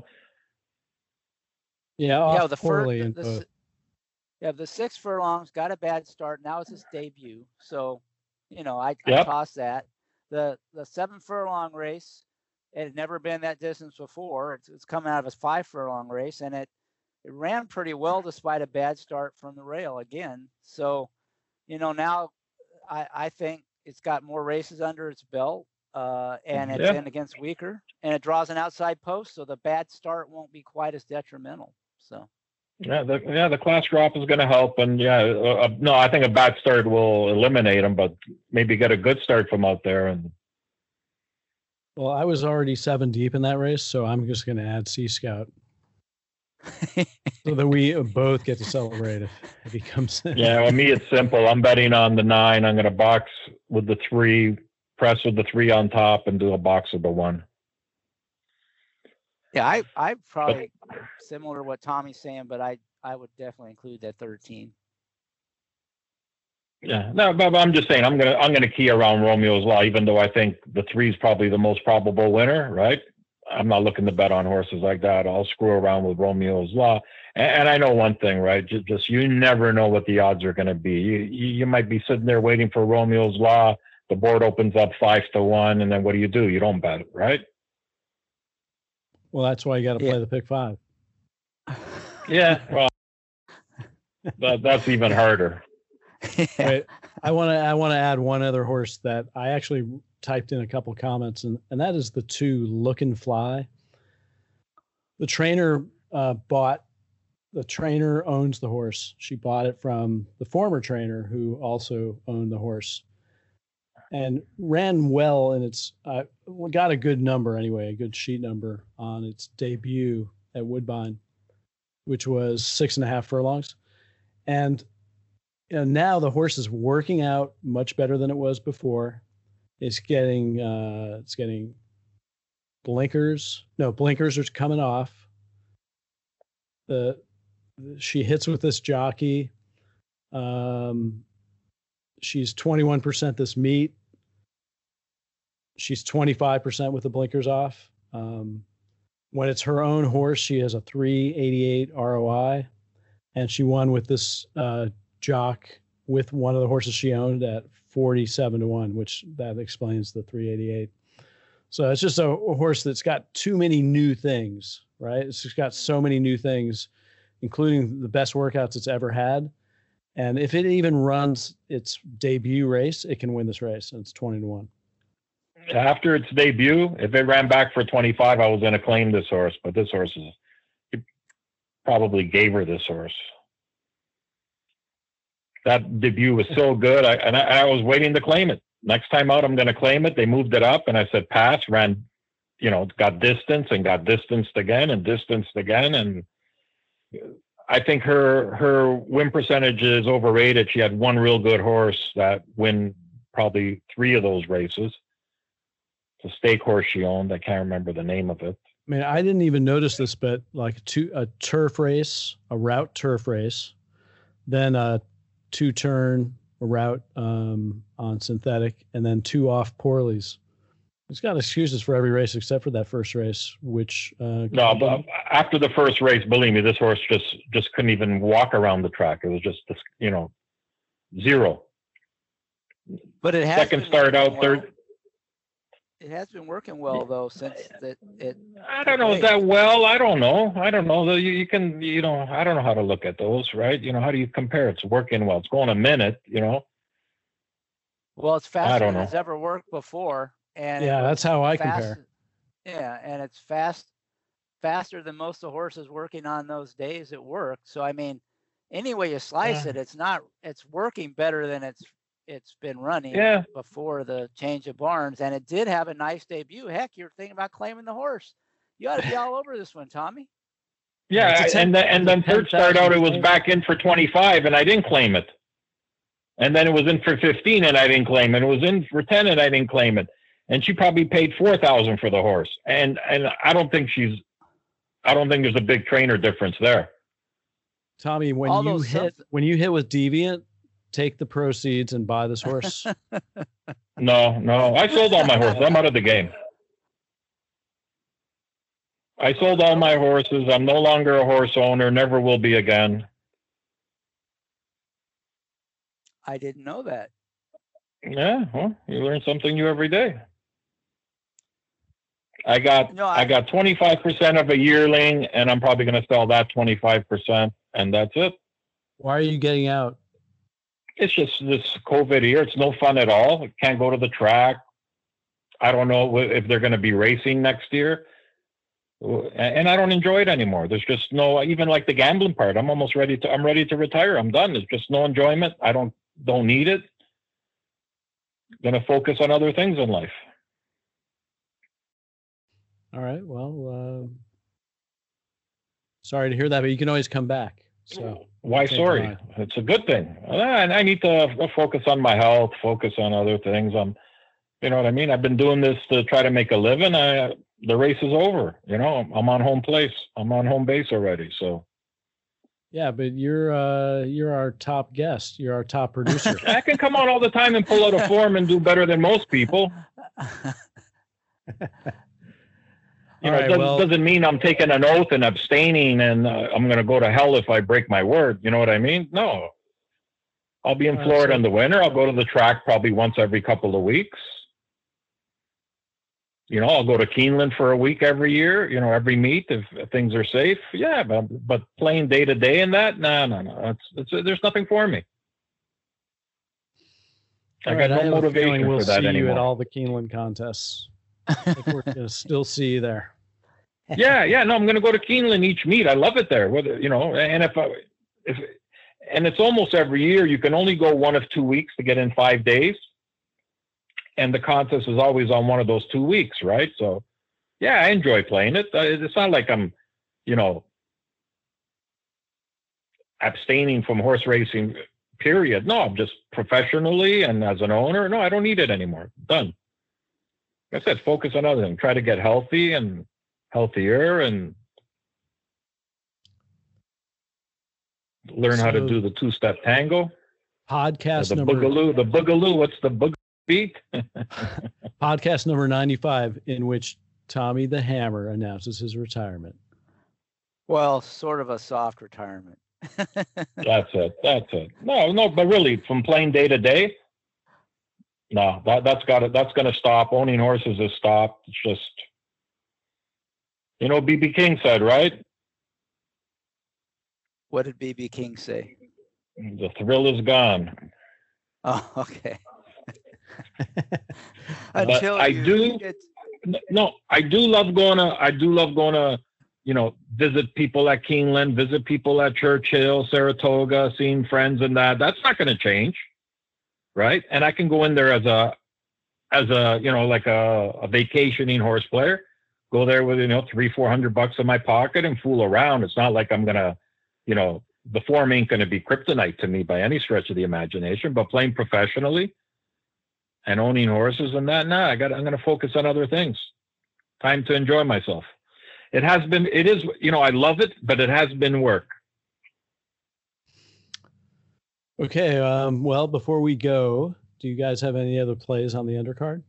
Yeah, the 6 furlongs got a bad start. Now it's his debut, so I toss that. The 7 furlong race, it had never been that distance before. It's coming out of his 5 furlong race, and it ran pretty well despite a bad start from the rail again. So, now I think it's got more races under its belt, and it's in against weaker, and it draws an outside post, so the bad start won't be quite as detrimental. So. The class drop is going to help, and no, I think a bad start will eliminate him, but maybe get a good start from out there. And well, I was already 7 deep in that race, so I'm just going to add Sea Scout so that we both get to celebrate if he comes in. Yeah, well, me it's simple. I'm betting on the 9. I'm going to box with the 3, press with the 3 on top, and do a box with the 1. Yeah, I probably similar to what Tommy's saying, but I would definitely include that 13. Yeah, no, but I'm just saying I'm gonna key around Romeo's Law, even though I think the 3 is probably the most probable winner, right? I'm not looking to bet on horses like that. I'll screw around with Romeo's Law, and I know one thing, right? Just you never know what the odds are going to be. You might be sitting there waiting for Romeo's Law. The board opens up 5-1, and then what do? You don't bet it, right? Well, that's why you got to play the pick 5. Yeah, well, that's even harder. Wait, I want to add one other horse that I actually typed in a couple comments, and that is the 2 Look and Fly. The trainer owns the horse. She bought it from the former trainer who also owned the horse, and ran well in its got a good number anyway, a good sheet number on its debut at Woodbine, which was 6.5 furlongs. And now the horse is working out much better than it was before. It's getting blinkers. No, blinkers are coming off. She hits with this jockey. She's 21% this meet. She's 25% with the blinkers off. When it's her own horse, she has a 388 ROI, and she won with this jock with one of the horses she owned at 47-1, which that explains the 388. So it's just a horse that's got too many new things, right? It's just got so many new things, including the best workouts it's ever had. And if it even runs its debut race, it can win this race, and it's 20-1. After its debut, if it ran back for 25, I was going to claim this horse, but this horse probably gave her this horse. That debut was so good, I was waiting to claim it. Next time out, I'm going to claim it. They moved it up, and I said pass, ran got distanced and got distanced again and distanced again. And I think her win percentage is overrated. She had one real good horse that win probably 3 of those races. It's a stake horse she owned. I can't remember the name of it. I mean, I didn't even notice this, but like a turf race, a route turf race, then a 2-turn route on synthetic, and then 2 off Porleys. It's got excuses for every race except for that first race, which no, but after the first race, believe me, this horse just couldn't even walk around the track. It was just, zero. But it has second start out well. third. It has been working well though since it. I don't know that well. I don't know. You can, I don't know how to look at those, right? How do you compare? It's working well. It's going a minute, Well, it's faster than it's ever worked before. And yeah, that's how I compare. Yeah, and it's faster than most of the horses working on those days it worked. So I mean, any way you slice it, it's working better than it's been running before the change of barns, and it did have a nice debut. Heck, you're thinking about claiming the horse. You ought to be all over this one, Tommy. Yeah, and then third start out, it was back in for 25, and I didn't claim it. And then it was in for 15, and I didn't claim it. It was in for 10, and I didn't claim it. And she probably paid $4,000 for the horse. And I don't think there's a big trainer difference there. Tommy, when you hit with Deviant, take the proceeds and buy this horse. No, I sold all my horses. I'm out of the game. I sold all my horses. I'm no longer a horse owner. Never will be again. I didn't know that. Yeah, well, you learn something new every day. I got 25% of a yearling, and I'm probably going to sell that 25%, and that's it. Why are you getting out? It's just this COVID year. It's no fun at all. I can't go to the track. I don't know if they're going to be racing next year, and I don't enjoy it anymore. There's just no, even like the gambling part. I'm ready to retire. I'm done. There's just no enjoyment. I don't need it. Going to focus on other things in life. All right. Well, sorry to hear that, but you can always come back. So why sorry? It's a good thing. I need to focus on my health, focus on other things. You know what I mean? I've been doing this to try to make a living. The race is over. I'm on home place. I'm on home base already. So. Yeah, but you're our top guest. You're our top producer. I can come on all the time and pull out a form and do better than most people. Doesn't mean I'm taking an oath and abstaining and I'm going to go to hell if I break my word. You know what I mean? No. I'll be in Florida in the winter. I'll go to the track probably once every couple of weeks. I'll go to Keeneland for a week every year, every meet if things are safe. Yeah, but playing day to day in that, no. There's nothing for me. I got no motivation for that anymore. We'll see you at all the Keeneland contests. I think we're going to still see you there. Yeah. No, I'm going to go to Keeneland each meet. I love it there. And and it's almost every year. You can only go 1 of 2 weeks to get in 5 days. And the contest is always on one of those 2 weeks, right? So, yeah, I enjoy playing it. It's not like I'm, abstaining from horse racing, period. No, I'm just professionally and as an owner. No, I don't need it anymore. Done. Like I said, focus on other things. Try to get healthy and healthier and learn how to do the 2-step tango. Podcast the boogaloo. What's the boogaloo beat? Podcast number 95, in which Tommy the Hammer announces his retirement. Well, sort of a soft retirement. That's it. No, but really, from playing day to day, no, that's going to stop. Owning horses has stopped. It's just, B.B. King said, right? What did B.B. King say? The thrill is gone. Oh, okay. I do love going to, visit people at Keeneland, visit people at Churchill, Saratoga, seeing friends and that. That's not going to change. Right. And I can go in there as a, like a vacationing horse player. go there with, $300-400 in my pocket and fool around. It's not like I'm going to, the form ain't going to be kryptonite to me by any stretch of the imagination, but playing professionally and owning horses and that, I'm going to focus on other things. Time to enjoy myself. It is, I love it, but it has been work. Okay. Well, before we go, do you guys have any other plays on the undercard?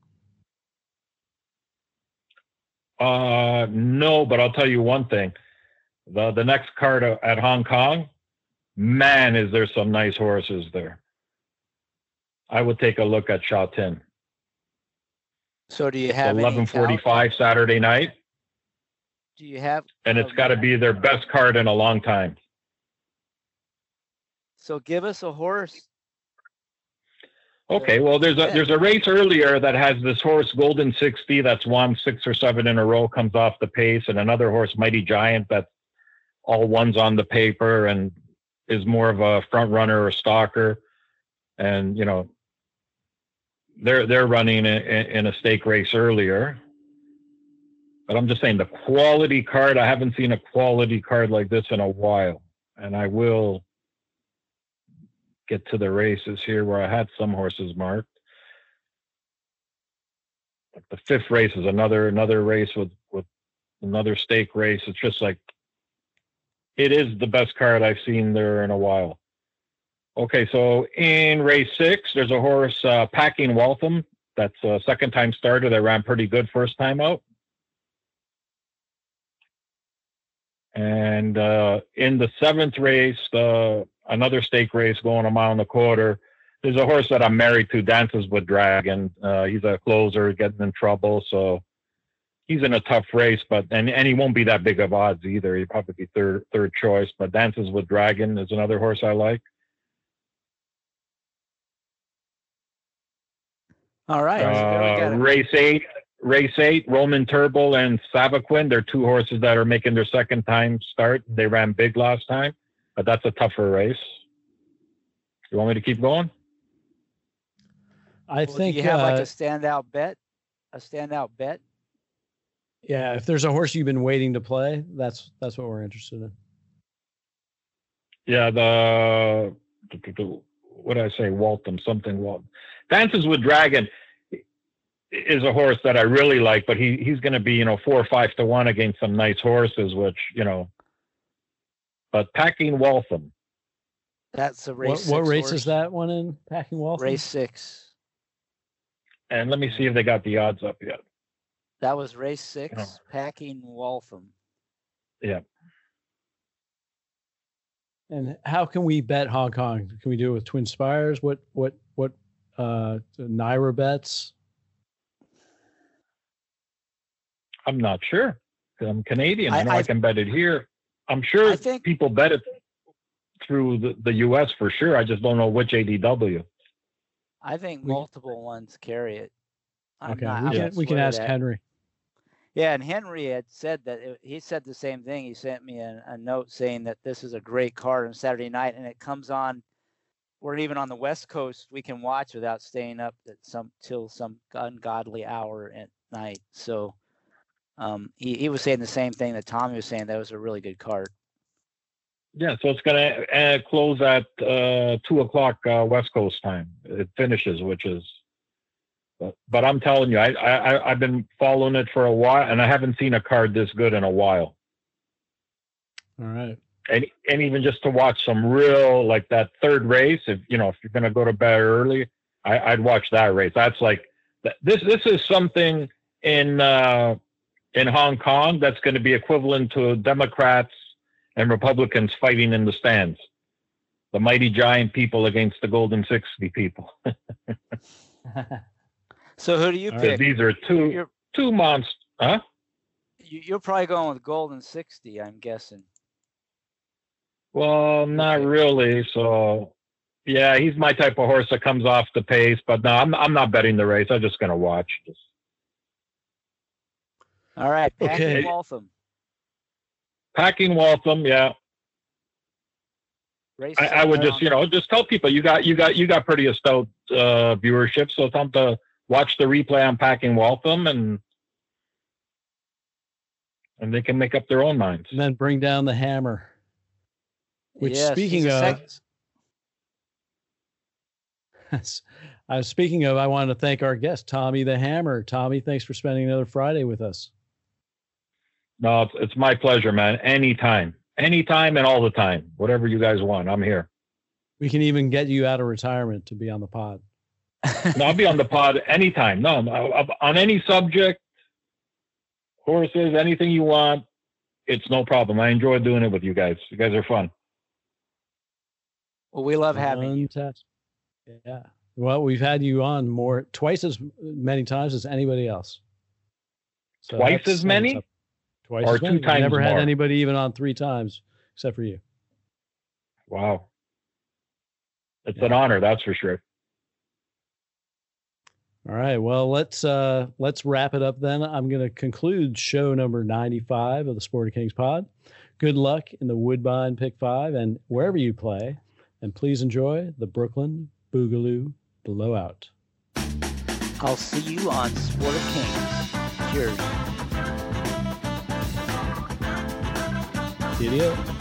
No, but I'll tell you one thing. The next card at Hong Kong, man, is there some nice horses there. I would take a look at Sha Tin. So do you have 11:45 Saturday night? Do you have? And it's got to be their best card in a long time. So give us a horse. Okay, well, there's a race earlier that has this horse Golden 60 that's won 6 or 7 in a row, comes off the pace, and another horse Mighty Giant that all one's on the paper and is more of a front runner or stalker, and they're running in a stake race earlier. But I'm just saying the quality card. I haven't seen a quality card like this in a while, and I will get to the races here where I had some horses marked. Like the 5th race is another race with another stake race. It's just like, it is the best card I've seen there in a while. Okay, so in race 6, there's a horse, Packing Waltham. That's a second-time starter that ran pretty good first time out. And in the 7th race, another stake race going 1.25 miles, there's a horse that I'm married to, Dances with Dragon. He's a closer, getting in trouble, so he's in a tough race, and he won't be that big of odds either. He'd probably be third choice, but Dances with Dragon is another horse I like. All right. Race 8, Roman Turbo and Savaquin. They're 2 horses that are making their second time start. They ran big last time, but that's a tougher race. You want me to keep going? I think do you have like a standout bet? Yeah, if there's a horse you've been waiting to play, that's what we're interested in. Yeah, what did I say? Waltham. Dances with Dragon is a horse that I really like, but he's going to be 4 or 5 to 1 against some nice horses, which But Packing Waltham. That's a race. What race horse is that one in? Packing Waltham. Race 6. And let me see if they got the odds up yet. That was race 6, Packing Waltham. Yeah. And how can we bet Hong Kong? Can we do it with Twin Spires? What Naira bets? I'm not sure. I'm Canadian. I know I can bet it here. I'm sure people bet it through the U.S. for sure. I just don't know which ADW. I think multiple ones carry it. We can ask Henry. Yeah, and Henry had said that he said the same thing. He sent me a note saying that this is a great card on Saturday night, and it comes on. We're even on the West Coast. We can watch without staying up till some ungodly hour at night. So he was saying the same thing that Tommy was saying. That was a really good card. Yeah, so it's going to close at 2:00 West Coast time. It finishes, which is. But I'm telling you, I've been following it for a while, and I haven't seen a card this good in a while. All right. And even just to watch some real, like that 3rd race, if you're going to go to bed early, I'd watch that race. That's like this is something in Hong Kong that's going to be equivalent to Democrats and Republicans fighting in the stands. The Mighty Giant people against the Golden 60 people. So who do you pick? These are two monsters, huh? You're probably going with Golden 60, I'm guessing. Well, not really. So, yeah, he's my type of horse that comes off the pace. But no, I'm not betting the race. I'm just going to watch. All right, Packing Waltham. Packing Waltham, yeah. I would just tell people you got pretty stout viewership. So time to watch the replay on Packing Waltham, and and they can make up their own minds. And then bring down the hammer. Which, Yes, speaking of, I wanted to thank our guest, Tommy the Hammer. Tommy, thanks for spending another Friday with us. No, it's my pleasure, man. Anytime and all the time. Whatever you guys want, I'm here. We can even get you out of retirement to be on the pod. No, I'll be on the pod anytime. No, on any subject, horses, anything you want, it's no problem. I enjoy doing it with you guys. You guys are fun. Well, we love having you. Yeah. Well, we've had you on twice as many times as anybody else. So twice as many? Twice or as many. 2 times Never had more? anybody even on 3 times except for you. Wow. It's an honor, that's for sure. All right. Well, let's wrap it up then. I'm going to conclude show number 95 of the Sport of Kings pod. Good luck in the Woodbine Pick 5 and wherever you play. And please enjoy the Brooklyn Boogaloo Blowout. I'll see you on Sport of Kings. Cheers. Idiot.